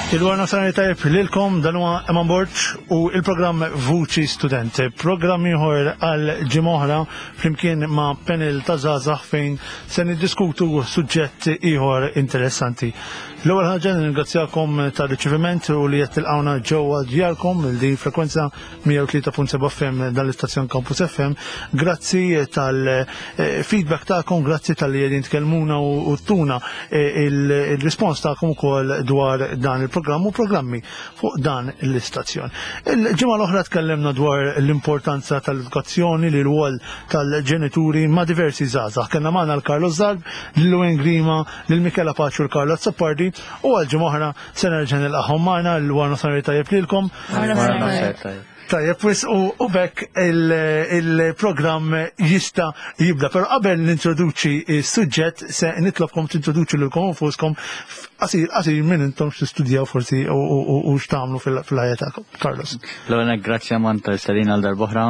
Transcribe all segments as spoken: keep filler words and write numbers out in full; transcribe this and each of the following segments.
Il-warna sanari tajb lilkom dan huwa Eman Borċ u il-programm Vuċi Student. Programm ieħor għal ġimoħra flimkien ma' panel ta' żgħażagħ fejn se niddiskutu suġġett ieħor interessanti. L-ewwel ħaġa ningrazzjakom tar-riċeviment u li qed tilqawna ġewwa djarkom il-din frekwenza mija u tlieta punt seba' F M dal-istazzjon Campus F M. Grazzi tal-feedback tagħkom, grazzi tal-li qegħdin tkellmuna u tuna il-rispons tagħkom ukoll dwar dan il-programm u programmi fuq dan l-istazzjon. Il-ġimgħa l-oħra tkellimna dwar l-importanza tal-edukazzjoni li l-wol tal-ġenituri ma' diversi żgħażagħ. Kellna magħna l-Carlos Zarb, l-Luen Grima, l-Michela Paċu, l-Carla Zappardi u għal-ġimgħa oħra se nerġa' nilqahom magħna l-warna sanari tajjeb lilkom. Tajjeb, u bekk il-programm jista' jibda, però qabel nintroduċi s-suġġett se nitlobkom tintroduċu lilkom infuskom qasir qasir minn intom x'tistudjaw forsi u x'tagħmlu fil-ħajja tagħkom. Carlos. L-ewwel grazzja Manta stadina għal darb'oħra.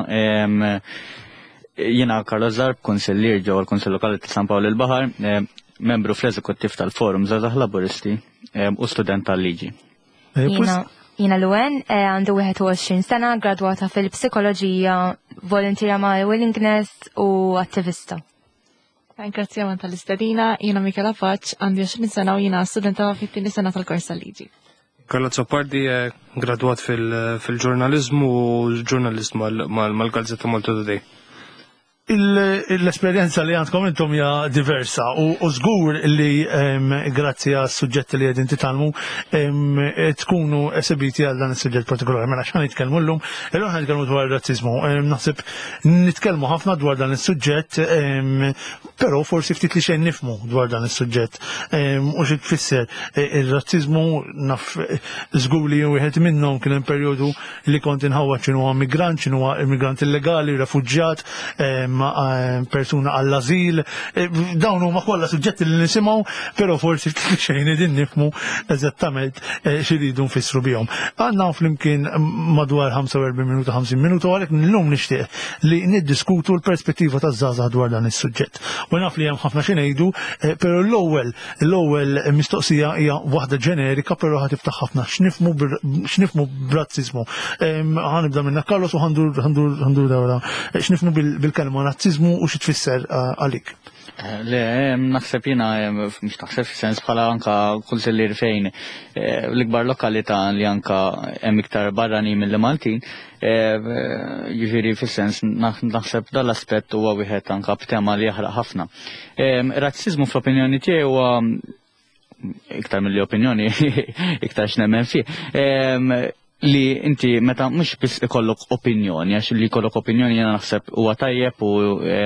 Jiena Carlos Zarb, konsillier ġewwa l-Kunsell Lokali ta' San Pawl il-Baħar, membru fl-eżekuttiv tal-Forum Żgħażagħ Laburisti u student tal-liġi. Jina Luen, għandu wieħed u għoxrin sena, gradwata fil-psikoloġija, volontira ma' willingness u attivista. Grazie għan tal-istadina, jina Michela Paċ, għandi għoxrin sena u jina studenta fit-tieni sena tal-korsa liġi. Carla Zappardi, gradwat fil-ġurnalizmu u ġurnalizmu mal-Gazzetta Malta Today. L-esperienza li għandkom intom hija diversa u żgur li grazzi għas suġġetti li qegħdin titgħallmu tkunu esibiti għal dan is-suġġett partikolari. Mela x'ħan nitkellmu llum, illum ħan nitkellmu dwar ir-razziżmu. Naħseb nitkellmu ħafna dwar dan is-suġġett, però forsi ftit li xejn nifhmu dwar dan is-suġġett. U xi tfisser ir-razziżmu naf żgur li wieħed minnhom kien hemm perjodu li kont inħawwa x'inhu huwa migrant, x'inhu huwa immigrant illegali, refuġġjat, persuna għall-azil, dawn huma kollha suġġetti li nisimgħu, però forsi xejn qegħdin nifhmu eżattament x'iridu nfissru bihom. Għandna flimkien madwar ħamsa u erbgħin minuta ħamsin minuta għalhekk llum nixtieq li niddiskutu l-perspettiva taż-żgħażagħ dwar dan is-suġġett. U naf li hemm ħafna xi ngħidu, però l-ewwel l-ewwel mistoqsija hija waħda ġenerika, però ħad tiftaħ ħafna x'nifhmu b'razziżmu. Ħanibda minna Carlos u ħandur dawra x'nifhmu bil-kelma razzizmu u xi tfisser għalik. Le, naħseb jiena mhux taħseb fis-sens bħala anka kunsillier fejn l-ikbar lokalità li anka hemm iktar barranin milli Maltin, jiġifieri fis-sens naħseb dal-aspett huwa wieħed anka b'tema li jaħraq ħafna. Razziżmu fl-opinjoni tiegħi huwa iktar milli opinjoni, iktar x'nemmen fih. Li inti meta mhux biss ikollok opinjoni, għax li jkollok opinjoni jiena naħseb huwa tajjeb u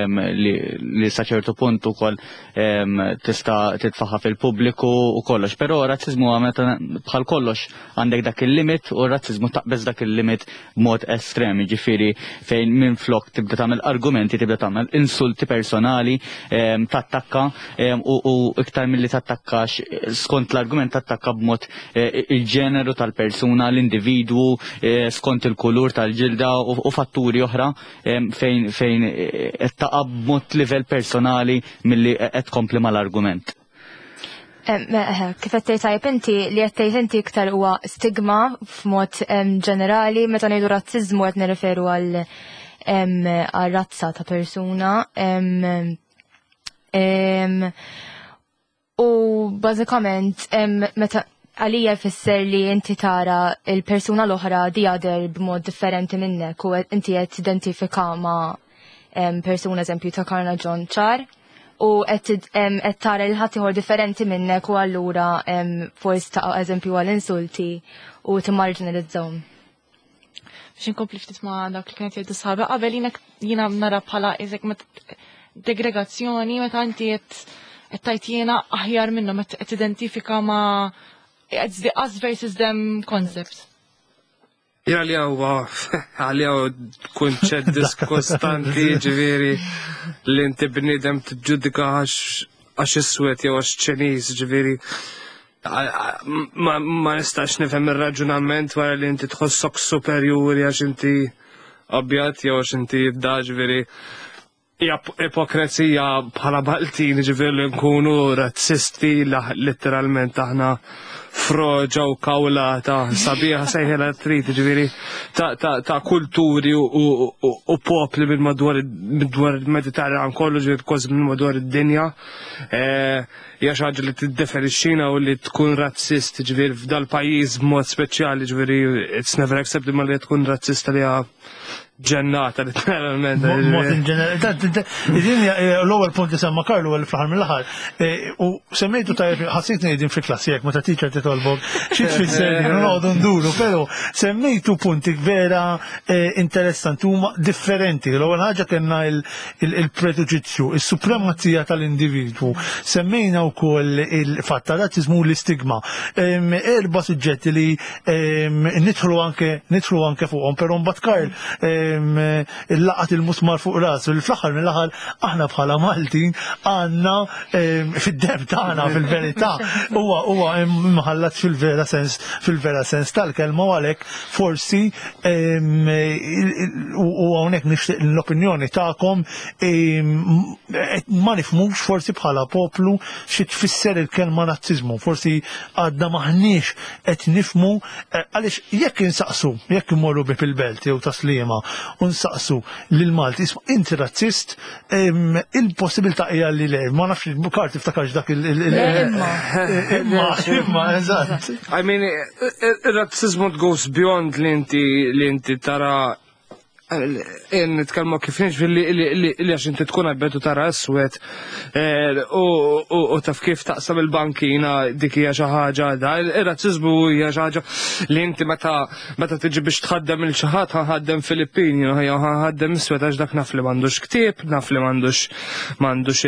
li sa ċertu punt ukoll tista' titfaħħa fil-pubbliku u kollox, però razziżmu huwa meta bħal kollox għandek dak il-limit u r-razziżmu taqbeż dak il-limit b'mod estrem, jiġifieri fejn minflok tibda tagħmel argumenti, tibda tagħmel insulti personali, tattakka u iktar milli tattakkax skont l-argument tattakka b'mod il-ġeneru tal-persuna, l-individwu skont il-kulur tal-ġilda u fatturi oħra fejn fejn qed taqa' b'mod livell personali milli qed tkompli mal-argument. Kif qed tgħid inti li qed tgħid inti iktar huwa stigma f'mod ġenerali meta ngħidu razziżmu qed nirreferu għal razza ta' persuna. U bażikament meta għalija jfisser li inti tara il-persuna l-oħra the other b'mod differenti minnek u inti qed tidentifika ma' persuna eżempju ta' Karna John ċar u qed tara l-ħadd ieħor differenti minnek u allura forsi ta' eżempju għall-insulti u timmarginalizzahom. Biex inkompli ftit ma' dak li kienet jgħidu sħabi qabel jiena nara bħala eżek degregazzjoni meta inti qed tgħid jiena aħjar minnhom qed tidentifika ma' it's the us versus them concept. Ja li għawa, għalli għaw kunċet diskostanti ġiviri li inti bnidem t-ġudika għax iswet jew għax ċeniż ġiviri. Ma nistax nifhem ir-raġunament wara li inti tħossok superjuri għax inti abjad jew għax inti da ġiviri. hija ipokrezija bħala Baltin ġifieri li nkunu razzisti letteralment aħna froġa u kawlata sabiħa sejħela trid ġifieri ta' kulturi u popli minn madwar il-Mediterran kollu ġifieri kważi minn madwar id-dinja. Hija xi ħaġa li tiddeferixxina u li tkun razzist ġifieri f'dal pajjiż b'mod speċjali ġifieri it's never accepted ma li tkun razzista li ġennata literalment. Mod in ġenerali. L-ewwel punt li semma Karlu għal fl-aħħar mill-aħħar. U semmejtu tajjeb ħassitni qegħdin fi klassi jekk meta teacher titolbok xi tfisser noqogħdu nduru, però semmejtu punti vera interessanti huma differenti. L-ewwel ħaġa kellna il-preġudizzju, is-supremazija tal-individwu. Semmejna wkoll il-fatt ta' razziżmu u l-istigma. Erba' suġġetti li nidħlu anke nidħlu anke fuqhom, però mbagħad Karl il-laqat il-musmar fuq rasu. Fl-aħħar mill-aħħar aħna bħala Maltin għandna fid-deb tagħna fil-verità huwa huwa imħallat fil-vera sens fil-vera sens tal-kelma u għalhekk forsi u hawnhekk nixtieq l-opinjoni tagħkom ma nifhmux forsi bħala poplu xi tfisser il-kelma razziżmu. Forsi għadna maħniex qed nifhmu għaliex jekk insaqsu jekk immorru bi fil-belt jew taslima u nsaqsu lil Malti isma' inti razzist il-possibilità hija li le ma nafx Karl tiftakarx dak il imma imma eżatt. I mean ir-razziżmu goes beyond li inti li inti tara nitkellmu kif nix li għax inti tkun għabbetu tara aswed u taf kif taqsam il-bankina dik hija xi ħaġa da. Ir-razziżmu hija xi ħaġa li inti meta meta tiġi biex tħaddem il xi ħadd ħaddem Filippin, jew ħaddem iswed għax dak naf li m'għandux ktieb, naf li m'għandux m'għandux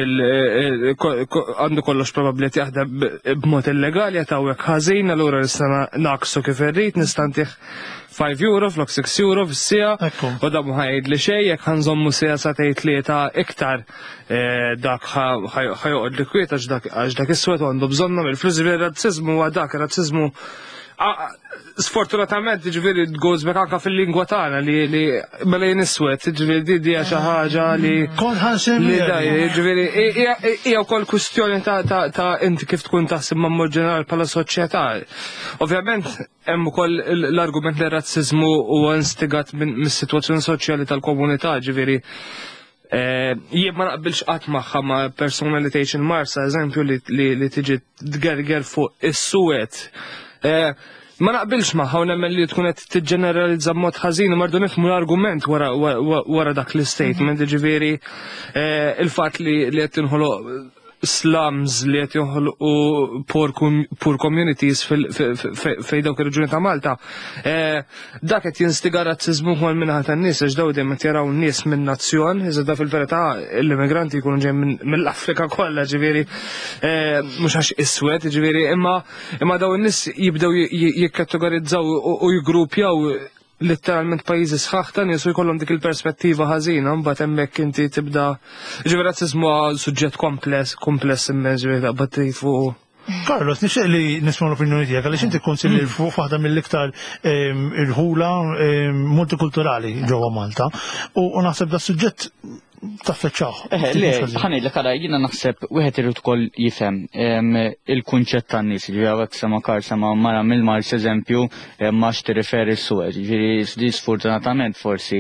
għandu kollox probabbli jaħdem b'mod illegali qed hawnhekk ħażin, allura nista' naqsu kif irrid, nista' ntih five euro flok six euro fis-sija u da ma ħajd li xejn jekk ħanżommu sija sa tgħid tlieta iktar dak ħajoqgħod li kwiet għax dak is-swed għandu bżonna mill-flus. Ir-razziżmu huwa dak ir-razziżmu sfortunatament ġifieri goes back anke fil-lingwa tagħna li mela jiniswed ġifieri di hija xi ħaġa li ġifieri hija wkoll kwistjoni ta' inti kif tkun taħseb ma' ġenerali bħala soċjetà. Ovvjament hemm ukoll l-argument li r-razziżmu huwa instigat mis-sitwazzjoni soċjali tal-komunità ġifieri. Jien ma naqbilx qatt magħha ma' persuna li tgħix il-Marsa eżempju li tiġi tgerger fuq is-suwed. Ma naqbilx magħha u nemmen li tkun qed tiġġeneralizza b'mod ħażin u mardu nifhmu l-argument wara dak l-istatement, ġifieri il-fatt li qed tinħoloq slums li qed joħolqu poor communities fejn dawk ir-reġjuni ta' Malta. Dak qed jinstiga razziżmu wkoll minnaħa tan-nies għax dawn dejjem qed jaraw nies minn nazzjon, iżda fil-verità l-immigranti jkunu ġejjin mill-Afrika kollha ġifieri mhux għax iswed, ġifieri imma imma dawn in-nies jibdew jikkategorizzaw u jgruppjaw letteralment pajjiżi sħaħ ta' nies u jkollhom dik il-perspettiva ħażina, mbagħad hemmhekk inti tibda ġifieri razziżmu suġġett kompless kompless immens ġifieri taqbad tgħid fuq. Carlos, nixtieq li nisma' l-opinjoni tiegħek għaliex inti kkunsilli fuq waħda mill-iktar irħula multikulturali ġewwa Malta u naħseb da suġġett taffeċċaw. Le, ħanejdlek ara jiena naħseb wieħed irid ukoll jifhem il-kunċett tan-nies, ġifieri hawnhekk sema Karl sema mara mill-Mars eżempju ma x'tirriferi s-suwed, ġifieri sfortunatament forsi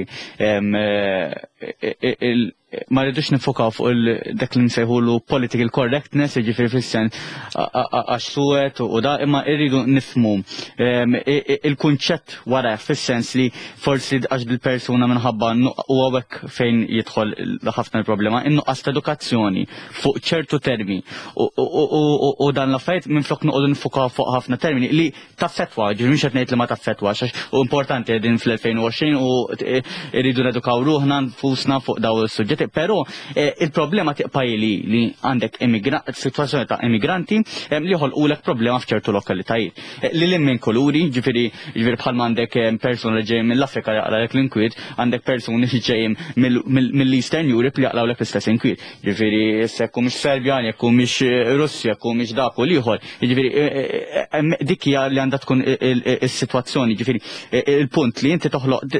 ma rridux nifokaw fuq dak li nsejħulu political correctness, ġifieri fis-sens għax suwed u da, imma rridu nifhmu il-kunċett wara fis-sens li forsi għax dil-persuna minħabba u hawnhekk fejn jidħol ħafna l-problema, innuqqas ta' edukazzjoni fuq ċertu termi u dan l-affarijiet minflok noqogħdu nifokaw fuq ħafna termini li taffettwa, ġifieri mhux qed ngħid li ma taffettwax għax u importanti qegħdin fl-elfejn u għoxrin u rridu nedukaw ruħna nfusna fuq daw is-suġġetti. Però il-problema tiqpa li li għandek situazzjoni ta' immigranti li jħolqulek problema f'ċertu lokalitajiet. Li l minn kuluri, ġifieri ġifieri bħal għandek persuna li ġej mill-Afrika jaqralek l-inkwiet, għandek persuni li ġejjin mill-Eastern Europe li jaqlawlek l-istess inkwiet. Ġifieri issa jkun mhix Serbjan, jekk mhix Russja, jekk mhix dak u ieħor. Ġifieri dik hija li għandha tkun is-sitwazzjoni, ġifieri il-punt li inti toħloq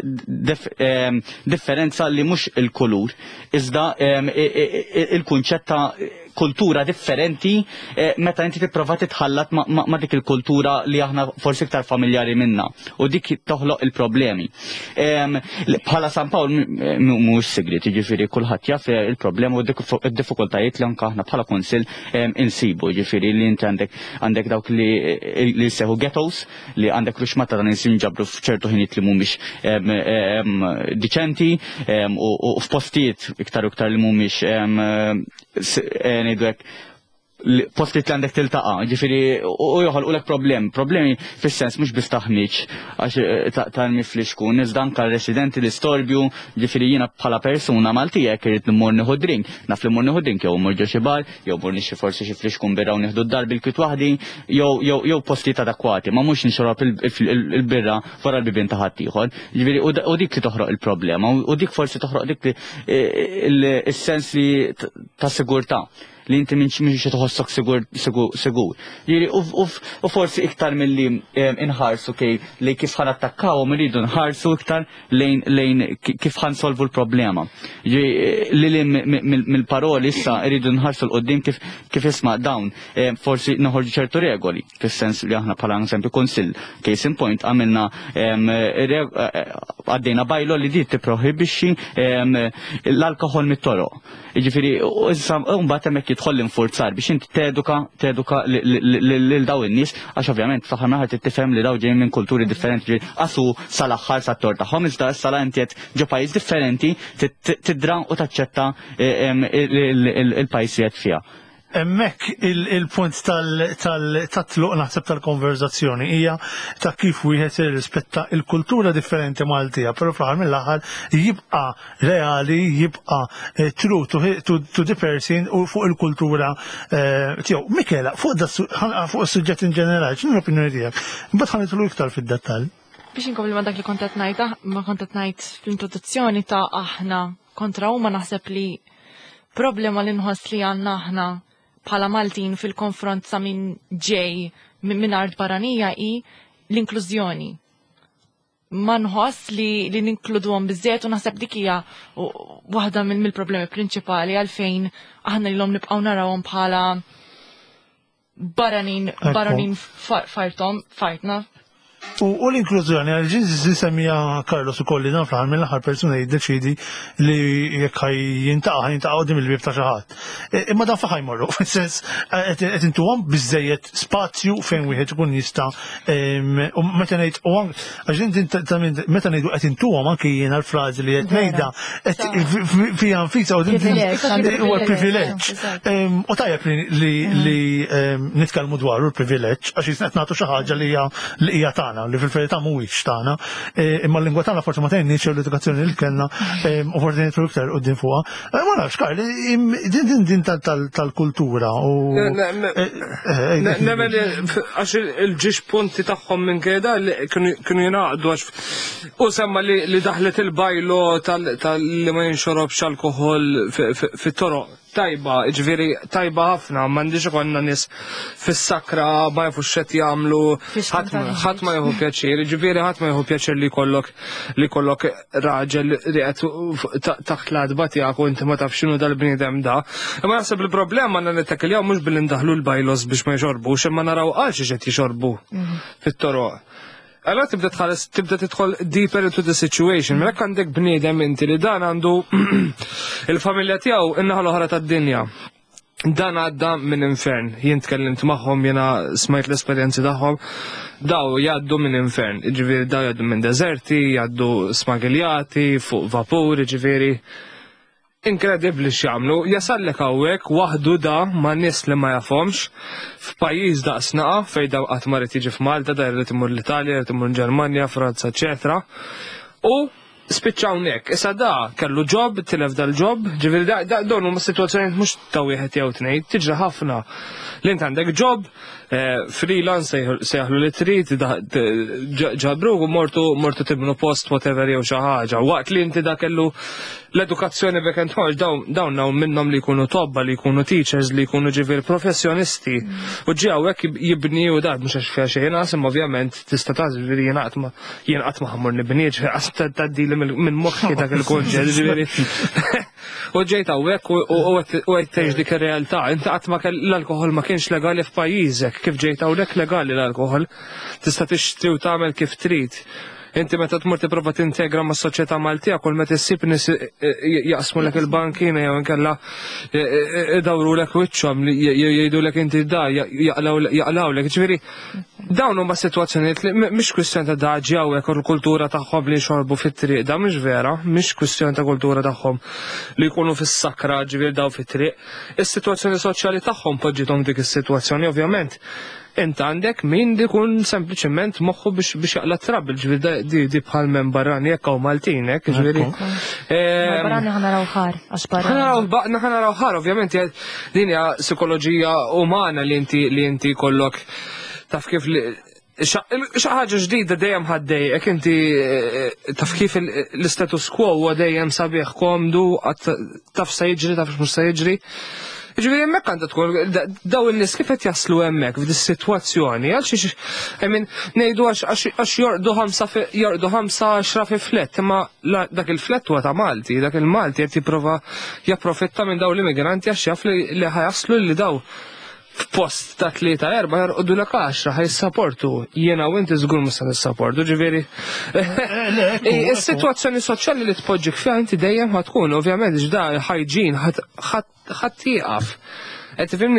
differenza li mhux il-kulur iżda il-kunċett ta' kultura differenti meta inti tipprova titħallat ma' dik il-kultura li aħna forsi iktar familjari minna u dik toħloq il-problemi. Bħala San Pawl mhux segret, jiġifieri kulħadd jaf il-problema u d-diffikultajiet li anke aħna bħala kunsill insibu, jiġifieri li inti għandek għandek dawk li li seħu ghettos li għandek ruxmata dan insim ġabru f'ċertu ħiniet li mhumiex diċenti u f'postijiet iktar u iktar li mhumiex ngħidu hekk postijiet li għandek tiltaqa', ġifieri u joħolqulek problemi. Problemi fis-sens mhux biss taħmiġ għax tal-mifli xkun, iżda anke residenti l-istorbju, ġifieri jiena bħala persuna Maltija jekk irid nimmur nieħu drink, naf li mmur nieħu drink jew mmur ġo xi bar, jew mmur nixi forsi xi fliexkun birra u nieħdu d-dar bil-kwit waħdi, jew postijiet adekwati, ma mhux nixrob il-birra wara l-bibien ta' ħadd ieħor. Ġifieri u dik li toħroq il-problema u dik forsi toħroq dik is-sens li ta' sigurtà li inti minn xi tħossok sigur. Jieri u forsi iktar milli inħarsu kej li kif ħan attakkawhom iridu nħarsu iktar lejn kif ħan solvu l-problema. Li mill-paroli issa iridu nħarsu l-qoddim kif isma' dawn forsi noħorġu ċertu regoli, fis-sens li aħna bħala eżempju kunsill case in point għamilna għaddejna bajlo li di tipprohibixxi l-alkohol mit-toroq. Jiġifieri issa mbagħad hemmhekk jidħol l-infurzar biex inti teduka teduka lil daw in-nies għax ovvjament fl-aħħar mill-aħħar tifhem li daw ġejjin minn kulturi differenti qasu sal-aħħar sat-tort tagħhom iżda issa inti qed ġo pajjiż differenti tidra u taċċetta il-pajjiż li qed fiha. Emmek il-punt tal-tluq naħseb tal-konverzazzjoni hija ta' kif wieħed irrispetta il-kultura differenti Maltija, però fl-aħħar mill-aħħar jibqa' reali, jibqa' true to the person u fuq il-kultura tiegħu. Mikela, fuq is-suġġett in ġenerali, x'inhu l-opinjoni tiegħek? Imbagħad ħanidħlu iktar fid-dettall. Biex inkompli ma dak li kont qed ngħid, ma kont qed ngħid fl-introduzzjoni ta' aħna kontra huma naħseb li problema li nħoss li għandna aħna bħala Maltin fil-konfront sa' min ġej minn art barranija hi l-inklużjoni. Ma nħoss li li ninkluduhom biżżejjed u naħseb dik hija waħda mill-problemi prinċipali għalfejn aħna lilhom nibqgħu narawhom bħala barranin barranin fartom fartna. U l-inklużjoni, għal-ġin semmija Carlos ukoll li dan fl-ħar mill-aħħar persuna jiddeċidi li jekk jintaqa' jintaqa' qudiem il-bib ta' xi ħadd. Imma dan faħ jmorru, fis-sens qed intuhom biżżejjed spazju fejn wieħed ikun jista' u meta ngħid u għax meta ngħidu qed intuhom anke jiena l-frażi li qed ngħidha fiha nfisha huwa privileġġ. U tajjeb li nitkellmu dwaru l-privileġġ għax qed nagħtu xi ħaġa li hija tagħna li fil-verità mhuwiex tagħna, imma l-lingwa tagħna forsi ma tgħinniex l-edukazzjoni li kellna u forsi nidħlu iktar quddiem fuqha. Ma nafx Karli, din din tal-kultura u nemmen għax il-ġiex punti tagħhom minn keda li kienu jingħaqdu għax u semma li daħlet il-bajlo tal-li ma jinxorobx alkohol fit-toroq. Tajba, ġviri, tajba ħafna, m'għandix ikonna nies fis-sakra ma jafux x'qed jagħmlu, ħadd ma jieħu pjaċir, ġifieri ħadd ma jieħu pjaċir li jkollok li jkollok raġel li qed taħt l-adba tiegħek u inti ma tafx x'inhu dal-bniedem da. Imma naħseb il-problema għandna nittakiljaw mhux billi ndaħlu l-bajlos biex ma jxorbux, imma naraw għal xi qed jixorbu fit-toroq. Allora tibda tħares, tibda tidħol deeper into the situation. Mela għandek bniedem inti li dan għandu il-familja tiegħu in-naħa l-oħra tad-dinja. Dan għadda minn infern. Jien tkellimt magħhom, jiena smajt l-esperjenzi tagħhom. Daw jgħaddu minn infern. Ġifieri daw jgħaddu minn deżerti, jgħaddu smagiljati fuq vapur, ġifieri inkredibli x'jagħmlu, jasallek hawnhekk waħdu da ma' nies li ma jafhomx f'pajjiż daqsnaqa fejn daw qatt ma rid jiġi f'Malta, da jrid imur l-Italja, jrid imur Ġermanja, Franza, eċetera. U spiċċa hawnhekk. Issa da kellu ġob, tilef dal-ġob, ġifieri da dawn huma sitwazzjonijiet mhux ta' wieħed jew tnejn, tiġri ħafna. Li int għandek ġob, freelance sejħlu li trid ġabru u mortu mortu tibnu post whatever jew xi ħaġa. Waqt li inti da kellu l-edukazzjoni vacant ħolġ dawn hawn minnhom li jkunu tobba, li jkunu teachers, li jkunu ġifier professjonisti. U ġi hawnhekk jibni u dat mhux għax fiha xejn qasem ovvjament tista' tgħid ġifieri jien qatt ma jien qatt ma ħammur nibniet tgħaddili minn moħħi dak il-kunċett ġifieri. U ġejt hawnhekk u qed tgħix dik ir-realtà. Inti qatt ma l-alkoħol ma kienx legali f'pajjiżek, kif ġejt hawnhekk legali l-alkoħol. Tista' tixtri u tagħmel kif trid. Inti meta tmur tipprova tintegra mas soċjetà Maltija kull meta issib nies jaqsmulek il-bankina jew inkella idawrulek wiċċhom jgħidulek inti da jaqlawlek. Ġifieri dawn huma sitwazzjonijiet li mhix kwistjoni ta' daġi hawnhekk u l-kultura tagħhom li jxorbu fit-triq, da mhux vera, mhix kwistjoni ta' kultura tagħhom li jkunu fis-sakra ġifier daw fit-triq. Is-sitwazzjoni soċjali tagħhom poġġithom dik is-sitwazzjoni ovvjament. Int għandek min dikun sempliċement moħħu biex biex jaqla trabil, ġifieri di bħal men barrani jekk hawn Maltin hekk, ġifieri. Barrani ħanaraw ħar għax barrani. Ħanaraw ħar, ovvjament din hija psikoloġija umana li inti li inti kollok taf kif li xi ħaġa ġdida dejjem ħaddejjek inti taf kif l-status quo huwa dejjem sabiħ komdu taf se jiġri taf mhux se jiġri. Ġifieri hemmhekk għandha tkun daw in-nies kif qed jaslu hemmhekk f'dis sitwazzjoni għal xi I mean ngħidu għax jorqdu ħamsa jorqdu ħamsa għaxra fi flett, imma dak il-flett huwa ta' Malti, dak il-Malti qed jipprova japprofitta minn dawn l-immigranti għax jaf li ħajaslu li daw f'post ta' tlieta erba' jorqdu lek għaxra ħajsapportu jiena u inti żgur mhux se nissapportu, ġifieri. Is-sitwazzjoni soċjali li tpoġġik fiha inti dejjem ħatkun ovvjament ġda ħajġin ħadd tieqaf. Qed tifhimni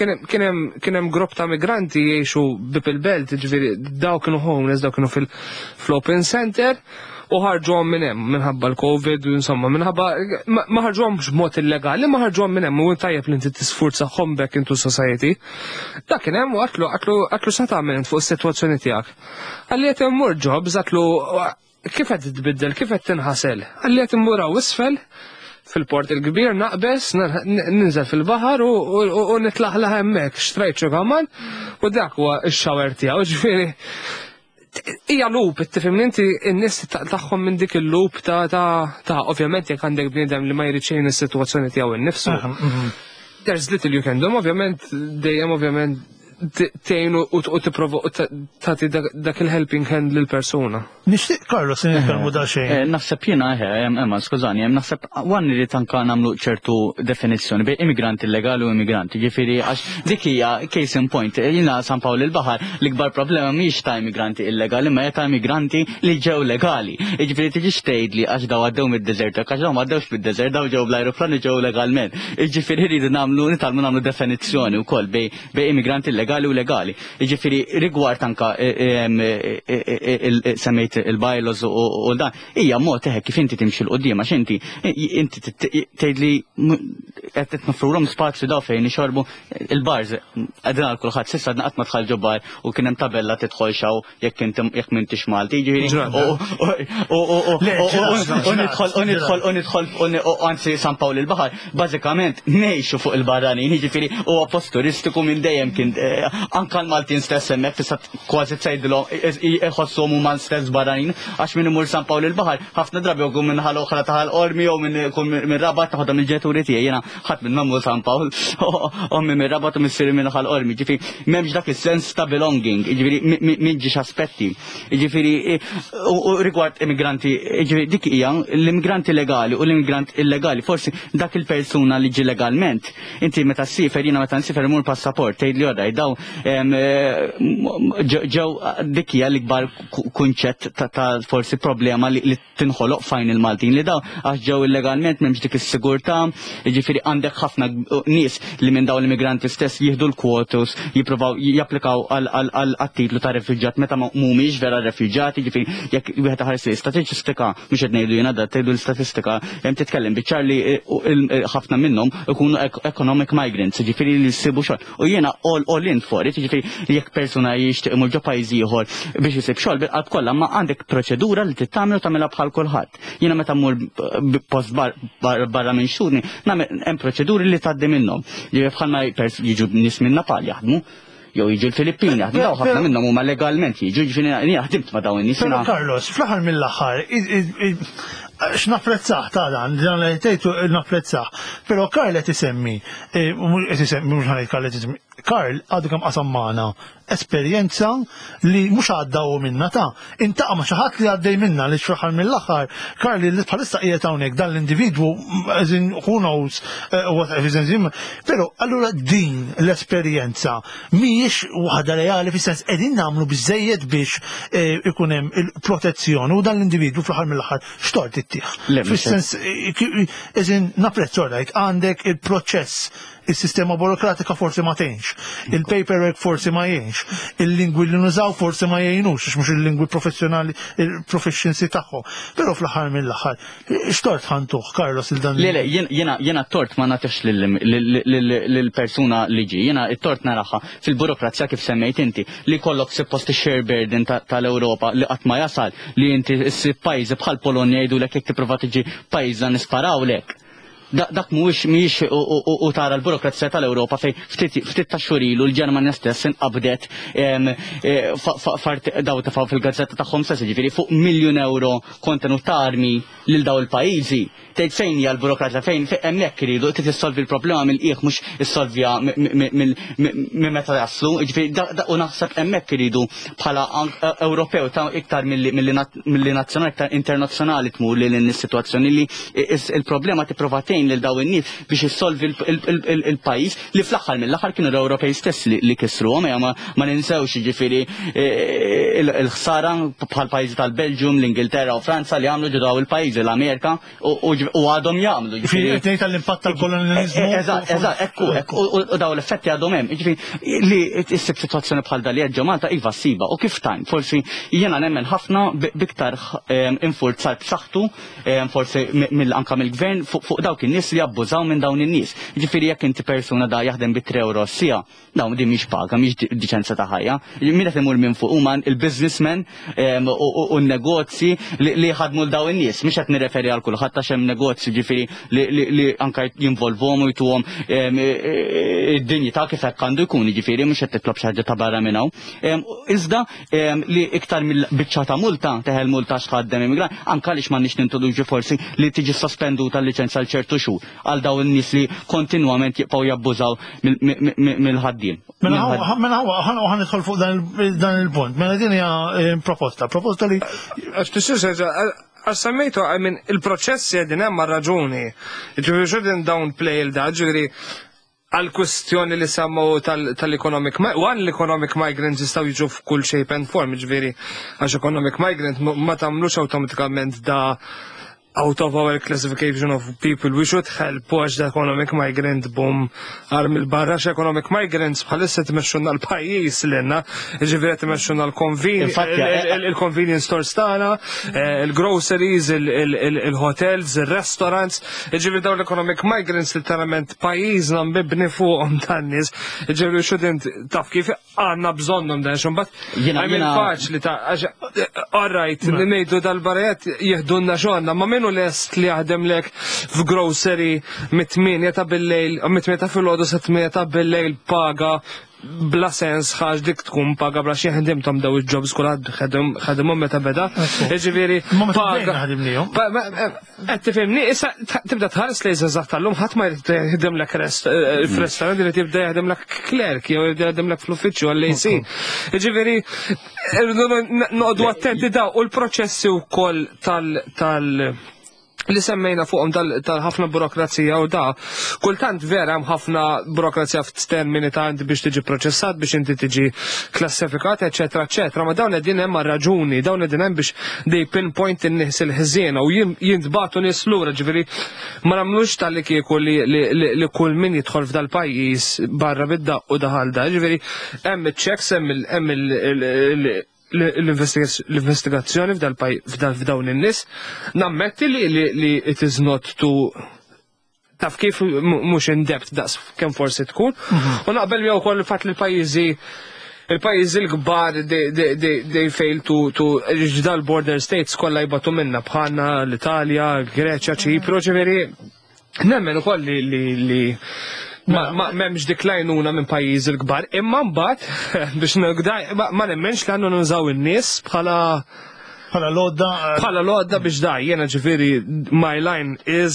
kien hemm grupp ta' migranti jgħixu b'Pilbelt, ġifieri daw kienu homeless, daw kienu fil-open center u ħarġuhom minn hemm minħabba l-Covid u insomma minħabba ma ħarġuhomx b'mod illegali, ma ħarġuhom minn hemm u tajjeb li inti tisfurzahom back into society. Dak kien hemm u għatlu għatlu sa tagħmel fuq is-sitwazzjoni tiegħek. Għalli qed immur jobs għatlu kif qed titbiddel, kif qed tinħasel. Għalli qed immur hawn isfel fil-port il-kbir naqbes, ninżel fil-baħar u nitlaħla hemmhekk xtrajt xi kaman u dak huwa x-xawer tiegħu, ġifieri. Ija loop, tifhimni inti n-nies tagħhom minn dik il-loop ta' ta' ovvjament jekk għandek bniedem li ma jriċejn is-sitwazzjoni tiegħu innifsu. There's little you can do, ovvjament dejjem ovvjament tgħinu u tipprova tagħti dak il-helping hand lill-persuna. Nixtieq Carlos nitkellmu da xejn. Naħseb jiena Emma, skużani, hemm naħseb wan irid anke nagħmlu ċertu definizzjoni bejn immigranti illegali u immigranti. Ġifieri għax dik hija case in point. Jiena San Pawl il-Baħar l-ikbar problema mhix ta' immigranti illegali ma ta' immigranti li ġew legali. Ġifieri tiġix tgħidli għax daw għaddew mid-deżert, għax daw m'għaddewx mid-deżert, daw ġew bl-ajruplan ġew legalment. Ġifieri rridu nagħmlu nitalmu nagħmlu definizzjoni wkoll bejn immigranti illegali u legali. Ġifiri, rigward anka semmejt il-bylaws u dan, hija mod teħek kif inti timxi l-qoddim, għax inti inti tgħidli qed nofrulhom spazju daw fejn ixorbu il-bars għadna għal kulħadd s'issa qatt ma tħall ġobbar u kien hemm tabella tidħol xaw jekk inti jekk m'intix Malti, u nidħol u nidħol anzi San Pawl il-Baħar, bażikament ngħixu fuq il-barranin, jiġifieri huwa post turistiku minn dejjem kien anka l-Maltin stess hemmhekk tista' kważi tgħidilhom iħossuhom huma stess barranin għax min imur San Pawl il-Baħar ħafna drabi jkun minn ħal oħra taħal Ormi jew minn Rabat taħodhom il-ġeturi tiegħi jiena ħadd minn mammu San Pawl ommi minn Rabat u missieri minn ħal Ormi, ġifieri m'hemmx dak is-sens ta' belonging, jiġifieri minn ġiex aspetti. Jiġifieri u rigward immigranti, jiġifieri dik hija l-immigranti legali u l-immigrant illegali, forsi dak il-persuna li ġi legalment. Inti meta ssifer jiena meta nsifer imur passaport tgħidli oddaj daw ġew dik hija l-ikbar kunċett ta' forsi problema li tinħoloq fajn il-Maltin li daw għax ġew illegalment m'hemmx dik is-sigurtà, jiġifieri għandek ħafna nies li minn dawn l-immigranti stess jieħdu l-kwotus, jippruvaw japplikaw għat-titlu ta' refuġġat meta mhumiex vera refuġġati, jiġifieri jekk wieħed ħares l-istatistika mhux qed ngħidu jiena da tgħidu l-istatistika hemm titkellem biċ-ċar li ħafna minnhom ikunu economic migrants, jiġifieri li jsibu xogħol. U jiena all in for it, jiġifieri jekk persuna jixtieq imur ġo pajjiż ieħor biex isib xogħol bil-qalb kollha ma għandek proċedura li tittamel u tagħmilha bħal kulħadd. Jiena meta mmur post barra minn xhur nagħmel hemm proċeduri li tgħaddi minnhom. Jiġifieri bħalma jiġu nies minn Napal jaħdmu jew jiġu l-Filippini jaħdmu daw ħafna minnhom huma legalment jiġu jiġifieri ħdimt ma' dawn in-nies. Però Carlos, fl-aħħar mill-aħħar x'napprezzah ta' dan, dan li tgħidu napprezzah. Però Karl qed isemmi, mhux qed isemmi mhux ħanejt Karl qed isemmi, Karl għadu kemm qasam magħna esperjenza li mhux għaddaw minna ta' intaqa' ma' xi ħadd li għaddej minna li fl-aħħar mill-aħħar Karl li bħalissa qiegħed hawnhekk dan l-individwu as in who knows what però allura din l-esperjenza mhijiex waħda reali fis-sens qegħdin nagħmlu biżejjed biex ikun hemm il-protezzjoni u dan l-individwu fl-aħħar mill-aħħar x'tort ittieħ. Fis-sens eżin napprezz għandek il-proċess il-sistema burokratika forsi ma tgħinx, il-paperwork forsi ma jgħinx, il-lingwi li nużaw forsi ma jgħinux, mhux il-lingwi professjonali, il-proficiency tagħhom. Però fl-aħħar mill-aħħar, x'tort ħantuh Carlos il dan. Le le, jiena jiena t-tort ma nagħtix lill-persuna li ġi, jiena t-tort naraħħa fil-burokrazija kif semmejt inti li jkollok suppost share burden tal-Ewropa li qatt ma jasal li inti ssib pajjiżi bħal Polonja jgħidulek jekk tipprova tiġi pajjiż nisparawlek. Dak mhuwiex mhijiex u tara l-burokrazija tal-Ewropa fejn ftit ta' xurilu l-Ġermanja stess inqabdet daw tafgħu fil-gazzetta tagħhom stess jiġifieri fuq miljun euro kontenut ta' armi lil daw il-pajjiżi. Tgħid fejn hija l-burokrazija fejn hemmhekk iridu trid issolvi l-problema mill-qiegħ mhux issolvja minn meta jaslu. Jiġifieri u naħseb hemmhekk iridu bħala Ewropew ta' iktar milli nazzjonali iktar internazzjonali tmur lil is-sitwazzjoni li il-problema tipprova lil daw in-nies biex issolvi il-pajjiż li fl-aħħar mill-aħħar kienu l-Ewropej stess li kisruhom ma ninsewx jiġifieri il-ħsara bħal pajjiżi tal-Belġium, l-Ingilterra u Franza li għamlu ġew il-pajjiżi l-Amerika u għadhom jagħmlu. Jiġifieri qed ngħid tal-impatt tal-kolonializmu. Eżatt, eżatt, ekku, ekku u daw l-effetti għadhom hemm. Jiġifieri li issib sitwazzjoni bħal dan li qed Malta iva ssiba u kif tajn forsi jiena nemmen ħafna biktar infurzat b'saħħtu forsi anke mill-gvern fuq dawk in-nies li abbużaw minn dawn in-nies. Jiġifieri jekk inti persuna da jaħdem bi tre euro sija, dawn din mhix paga, mhix diċenza ta' ħajja. Min qed imur minn fuq huma il-businessmen u n-negozji li jħadmu l dawn in-nies. Mhux qed nirreferi għal kulħadd għax hemm negozji jiġifieri li anke jinvolvuhom u jtuhom id-dinjità kif hekk għandu jkun, jiġifieri mhux qed titlob xi ħaġa ta' barra minn hawn. Iżda li iktar mill-biċċa ta' multa teħel multa x'ħaddem immigrant, anke għaliex m'għandniex nintroduċu forsi li tiġi sospenduta l-liċenzja għal ċertu xhur għal dawn in-nies li kontinwament jibqgħu jabbużaw mill-ħaddiem. Mela ħa nidħol fuq dan il-punt. Mela din hija proposta, proposta li għax tisir għax semmejtu il-proċessi qegħdin hemm raġuni. Jiġifieri x'qegħdin downplay il-da, ġifieri għal-kwestjoni li semmu tal-economic one l-economic migrants jistgħu jiġu f'kull shape and form, ġifieri għax economic migrant ma tagħmlux awtomatikament da out of our classification of people we should help watch the economic migrant boom arm il-barra economic migrants bħalissa tmexxuna l-pajjiż lilna, ġifieri tmexxuna l-convenience stores tagħna, il-groceries, il-hotels, il-restaurants, ġifieri dawn l-economic migrants literalment pajjiżna mbibni fuqhom tan-nies, ġifieri shouldn't taf kif għandna bżonnhom dan x'imbagħad. Għamil faċli ta' all right li ngħidu dal-barajet jieħdulna xogħolna ma' u lest li jaħdem lek f'grocery mit-tminja ta' bil-lejl, mit-tminja ta' fil-ħodu sa' tminja ta' bil-lejl paga bla sens ħax dik tkun paga bla xi ħedimthom daw il-jobs kulħadd ħadimhom meta beda. Jiġifieri paga qed tifhimni, issa tibda tħares lejn żgħażagħ tal-lum ħadd ma jrid jaħdemlek f'restorant irid jibda jaħdemlek klerk jew jibda jaħdemlek fl-uffiċċju għal lejsi. Jiġifieri noqogħdu attenti daw u l-proċessi wkoll tal li semmejna fuqhom tal-ħafna burokrazija u da, kultant vera hemm ħafna burokrazija f'termini ta' inti biex tiġi proċessat, biex inti tiġi klassifikat, eċetera, eċetera, ma dawn qegħdin hemm raġuni, dawn qegħdin hemm biex dej pinpoint in-nies il-ħżiena u jintbagħtu nies lura, ġifieri ma nagħmlux tal-li kieku li kull min jidħol f'dal pajjiż barra bid-daqq u daħal da, ġifieri hemm iċ-checks hemm il l-investigazzjoni f'dawn in-nies, nammetti li it is not to taf kif mhux in depth daqs kemm forsi tkun, u naqbel miegħu wkoll il-fatt li l-pajjiżi il-pajjiżi l-kbar they fail to ġdal border states kollha jbatu minna bħalna l-Italja, Greċja, Ċipru, ġifieri nemmen ukoll li ma memx diklajnuna minn pajjiżi l-kbar, imma mbagħad biex nagdaj ma nemmenx li għandna nużaw in-nies bħala bħala lodda bħala lodda biex da jiena ġifieri my line is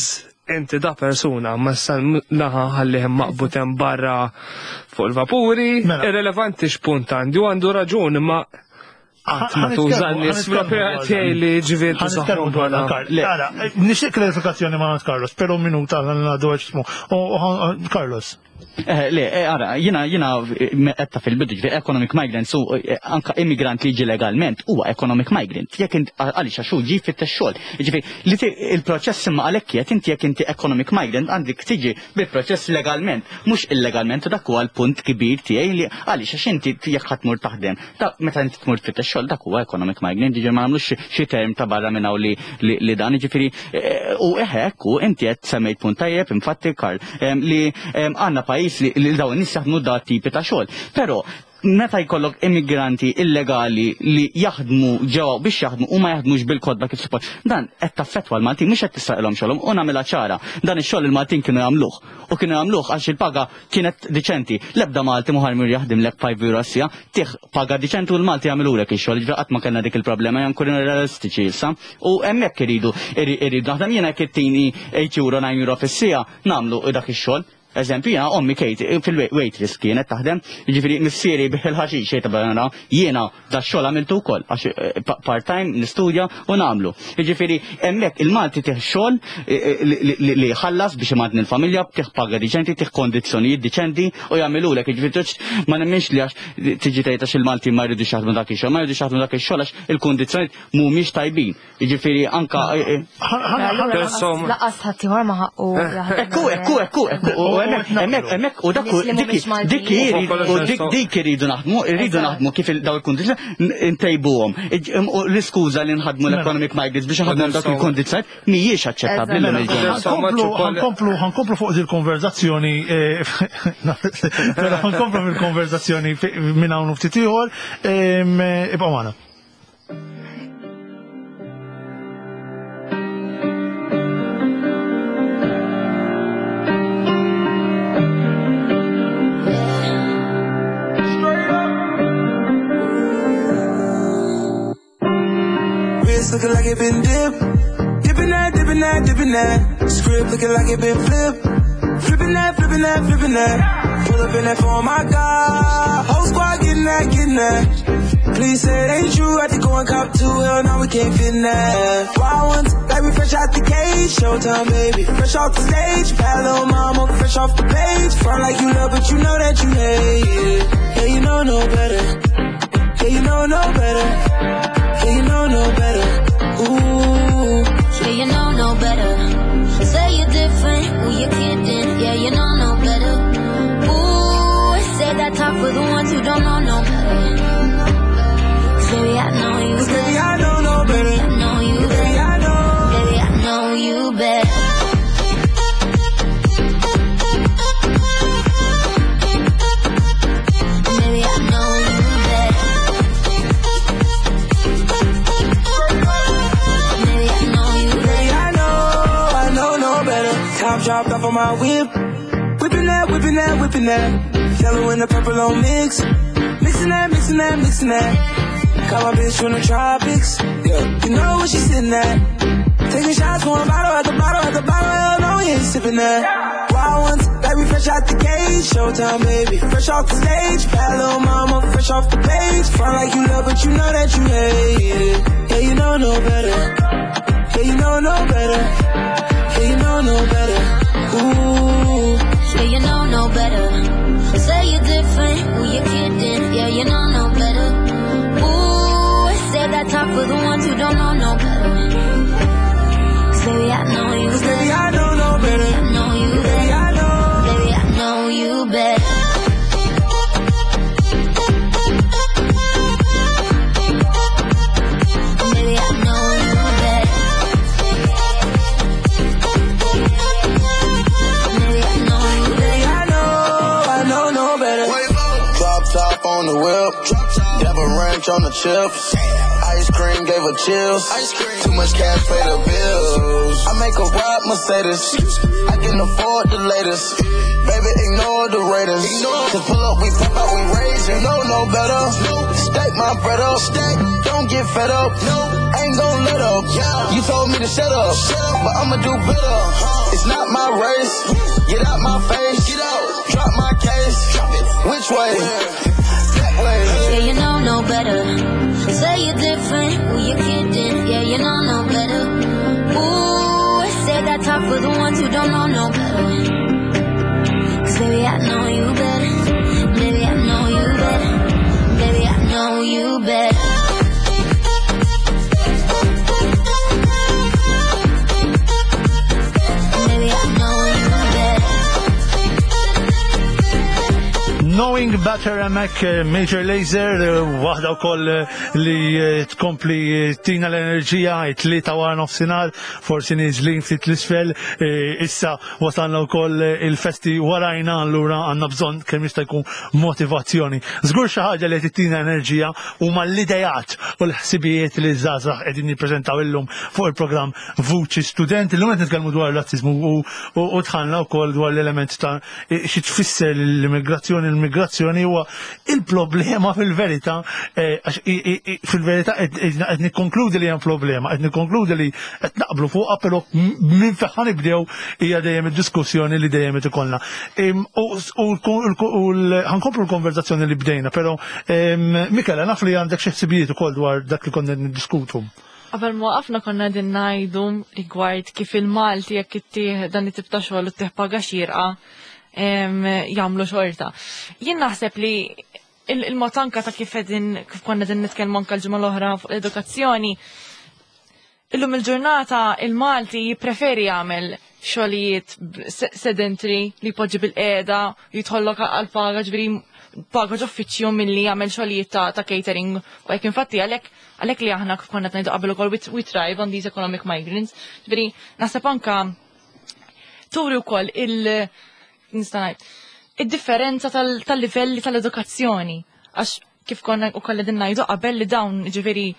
inti da persuna ma san naħa ħalliħem maqbut hemm barra fuq il-vapuri, irrelevanti x'punt għandi u għandu raġun ma għat ma tużanni s-propria tiegħi li ġiviet tużaħħom bħala. Għara, nixtieq klarifikazzjoni ma' Carlos, pero minuta għal-għadu għaxmu. Carlos. Le, għara, jina, jina, etta fil-bidu ġifi economic migrants u anka immigrant li ġi legalment huwa economic migrant. Jek int għalix għaxu ġi fit xogħol. Ġifi, li il-proċess imma għalekkiet inti jek inti economic migrant għandik tiġi bil-proċess legalment, mux illegalment, dak huwa l-punt kibir tiegħi li għalix għax inti jek ħatmur taħdem. Ta' meta inti tmur fit xogħol dak huwa economic migrant, ġiġi ma nagħmlux xi term ta' barra minnaw li li dan ġifiri u eħek u inti qed semmejt punt tajjeb infatti Karl li għandna pajjiż li dawn nis jaħdmu da tipi ta' xogħol. Però meta jkollok immigranti illegali li jaħdmu ġewwa biex jaħdmu u ma jaħdmux bil-kodba kif suppost, dan qed taffettwa l-Maltin mhux qed tisraqilhom xogħolhom u nagħmilha ċara. Dan ix-xogħol il-Maltin kienu jagħmluh u kienu jagħmluh għax il-paga kienet diċenti. L-ebda Malti mhu ħarmur jaħdimlek five euro sija, tieħ paga diċenti u l-Malti jagħmluhlek ix-xogħol, ġifier qatt ma kellna dik il-problema hija nkunu realistiċi issa. U hemmhekk iridu iridu naħdem jiena jekk ittini eight euro nine euro fis-sija nagħmlu dak ix-xogħol. Eżempju, jena, ommi Kate, fil-waitress kienet taħdem, ġifiri missieri bil-ħaxi xejta bħana, jena da xol għamiltu kol, għax part-time nistudja u namlu. Ġifiri, emmek il-Malti tiħ xol li ħallas biex imadni l-familja, tiħ paga diċenti, tiħ kondizjonijiet diċenti u jgħamilu l-ek, ġifiri, ma nemmenx li għax tiġi tajta il-Malti ma jridu xaħdmu dak il-xol, ma jridu xaħdmu dak il-xol għax il-kondizjonijiet mumiex tajbin. Ġifiri, anka. Laqas ħattijħor maħu. Ekku, ekku, ekku, ekku. Emmek, emmek, u dakku, dik dik iridu naħdmu, iridu naħdmu kif daw il-kondizjoni ntejbuhom. L-iskuża li nħadmu l-economic migrants biex nħadmu dak il-kondizjoni mhijiex aċċettabbli l Ħankomplu ħankomplu fuq il-konverzazzjoni, però ħankomplu fil-konverzazzjoni minn hawn ftit ieħor, ibqa' magħna. Looking like it been dipped, dipping that, dipping that, dipping that. Script looking like it been flipped, flipping that, flipping that, flipping that. Pull up in that phone, my God, whole squad getting that, getting that. Please say it ain't true, I had to go and cop two, hell no, we can't fit in that. Wild ones, like we fresh out the cage, showtime baby, fresh off the stage. Bad little mama, fresh off the page. Front like you love, but you know that you hate it. Yeah, you know no better, yeah, you know no better. Yeah, you know no better. Ooh. Yeah, you know no better. They say you're different. Who you kidding? Yeah, you know no better. Ooh. Say that talk for the ones who don't know no better. Cause baby, I know you better. Baby, I know no better. I know you better. Baby, I know. Baby, I know you better. Dropped off on my whip, whipping that, whipping that, whipping that. Yellow and the purple on mix, mixing that, mixing that, mixing that. Call my bitch from the tropics, yeah. You know where she sitting at. Taking shots, one bottle at the bottle at the bottle. Hell no, we ain't sipping that. Wild ones, like we fresh out the cage. Showtime, baby, fresh off the stage. Bad little mama, fresh off the page. Front like you love, but you know that you hate it. Yeah, you know no better. Yeah, you know no better. Yeah, you know no better. Ooh. Yeah, you know no better. They say you're different. Who you kidding? Yeah, you know no better. Ooh. Say that talk for the ones who don't know no better. Cause baby, I know you better. Baby, I know no better. I know you better. Baby, I know. Baby, I know you better. On the whip, double ranch on the chips. Ice cream gave her chills. Too much cash pay the bills. I make a ride Mercedes. I can afford the latest. Baby, ignore the Raiders. Just pull up, we pop out, we rage. You know no better. Stack my bread up. Don't get fed up. Ain't gon' let up. You told me to shut up, but I'ma do better. It's not my race. Get out my face. Get out. Drop my case. Which way? That way. Yeah, you know no better. Say you're different. Who you kidding? Yeah, you know no better. Ooh, say that talk for the ones who don't know no better. Cause baby, I know you better. Baby, I know you better. Baby, I know you better. Knowing Better hemmhekk Major Lazer, waħda wkoll li tkompli tina l-enerġija it-tlieta wara nofsinhar, forsi niżlin ftit l-isfel, issa wasalna wkoll il-festi warajna allura għandna bżonn kemm jista' jkun motivazzjoni. Żgur xi ħaġa li qed tina enerġija huma l-idejat u l-ħsibijiet li żgħażagħ qegħdin jippreżentaw illum fuq il-programm Vuċi Student. Illum qed nitkellmu dwar r-razziżmu u tħallna wkoll dwar l-element ta' xi tfisser l-immigrazzjoni l-immigrazzjoni huwa il-problema fil-verità għax fil-verità qed nikkonkludi li hemm problema, qed nikkonkludi li qed naqblu fuqha però minn fejn ħanibdew hija dejjem id-diskussjoni li dejjem qed ikollna. U ħankomplu l-konverzazzjoni li bdejna, però Mikela naf li għandek xi ħsibijiet ukoll dwar dak li konna niddiskutu. Qabel ma waqafna konna din ngħidu rigward kif il-Malti jekk ittieħ dan it-tip ta' xogħol u ttieħ paga xierqa jagħmlu xorta. Jien naħseb li il-mod anke ta' kif qegħdin kif konna din nitkellmu anke l-ġimgħa l-oħra fuq l-edukazzjoni. Illum il-ġurnata il-Malti jippreferi jagħmel xogħlijiet sedentary li jpoġġi bil-qiegħda jidħollok għal paga ġifieri paga ġ'uffiċċju milli jagħmel xogħlijiet ta' catering u hekk infatti għalhekk għalhekk li aħna kif konna ngħidu qabel ukoll we thrive on these economic migrants. Ġifieri naħseb anke turi wkoll il- nista' ngħid id-differenza tal-livelli tal-edukazzjoni għax kif konna wkoll qegħdin ngħidu qabel li dawn ġifieri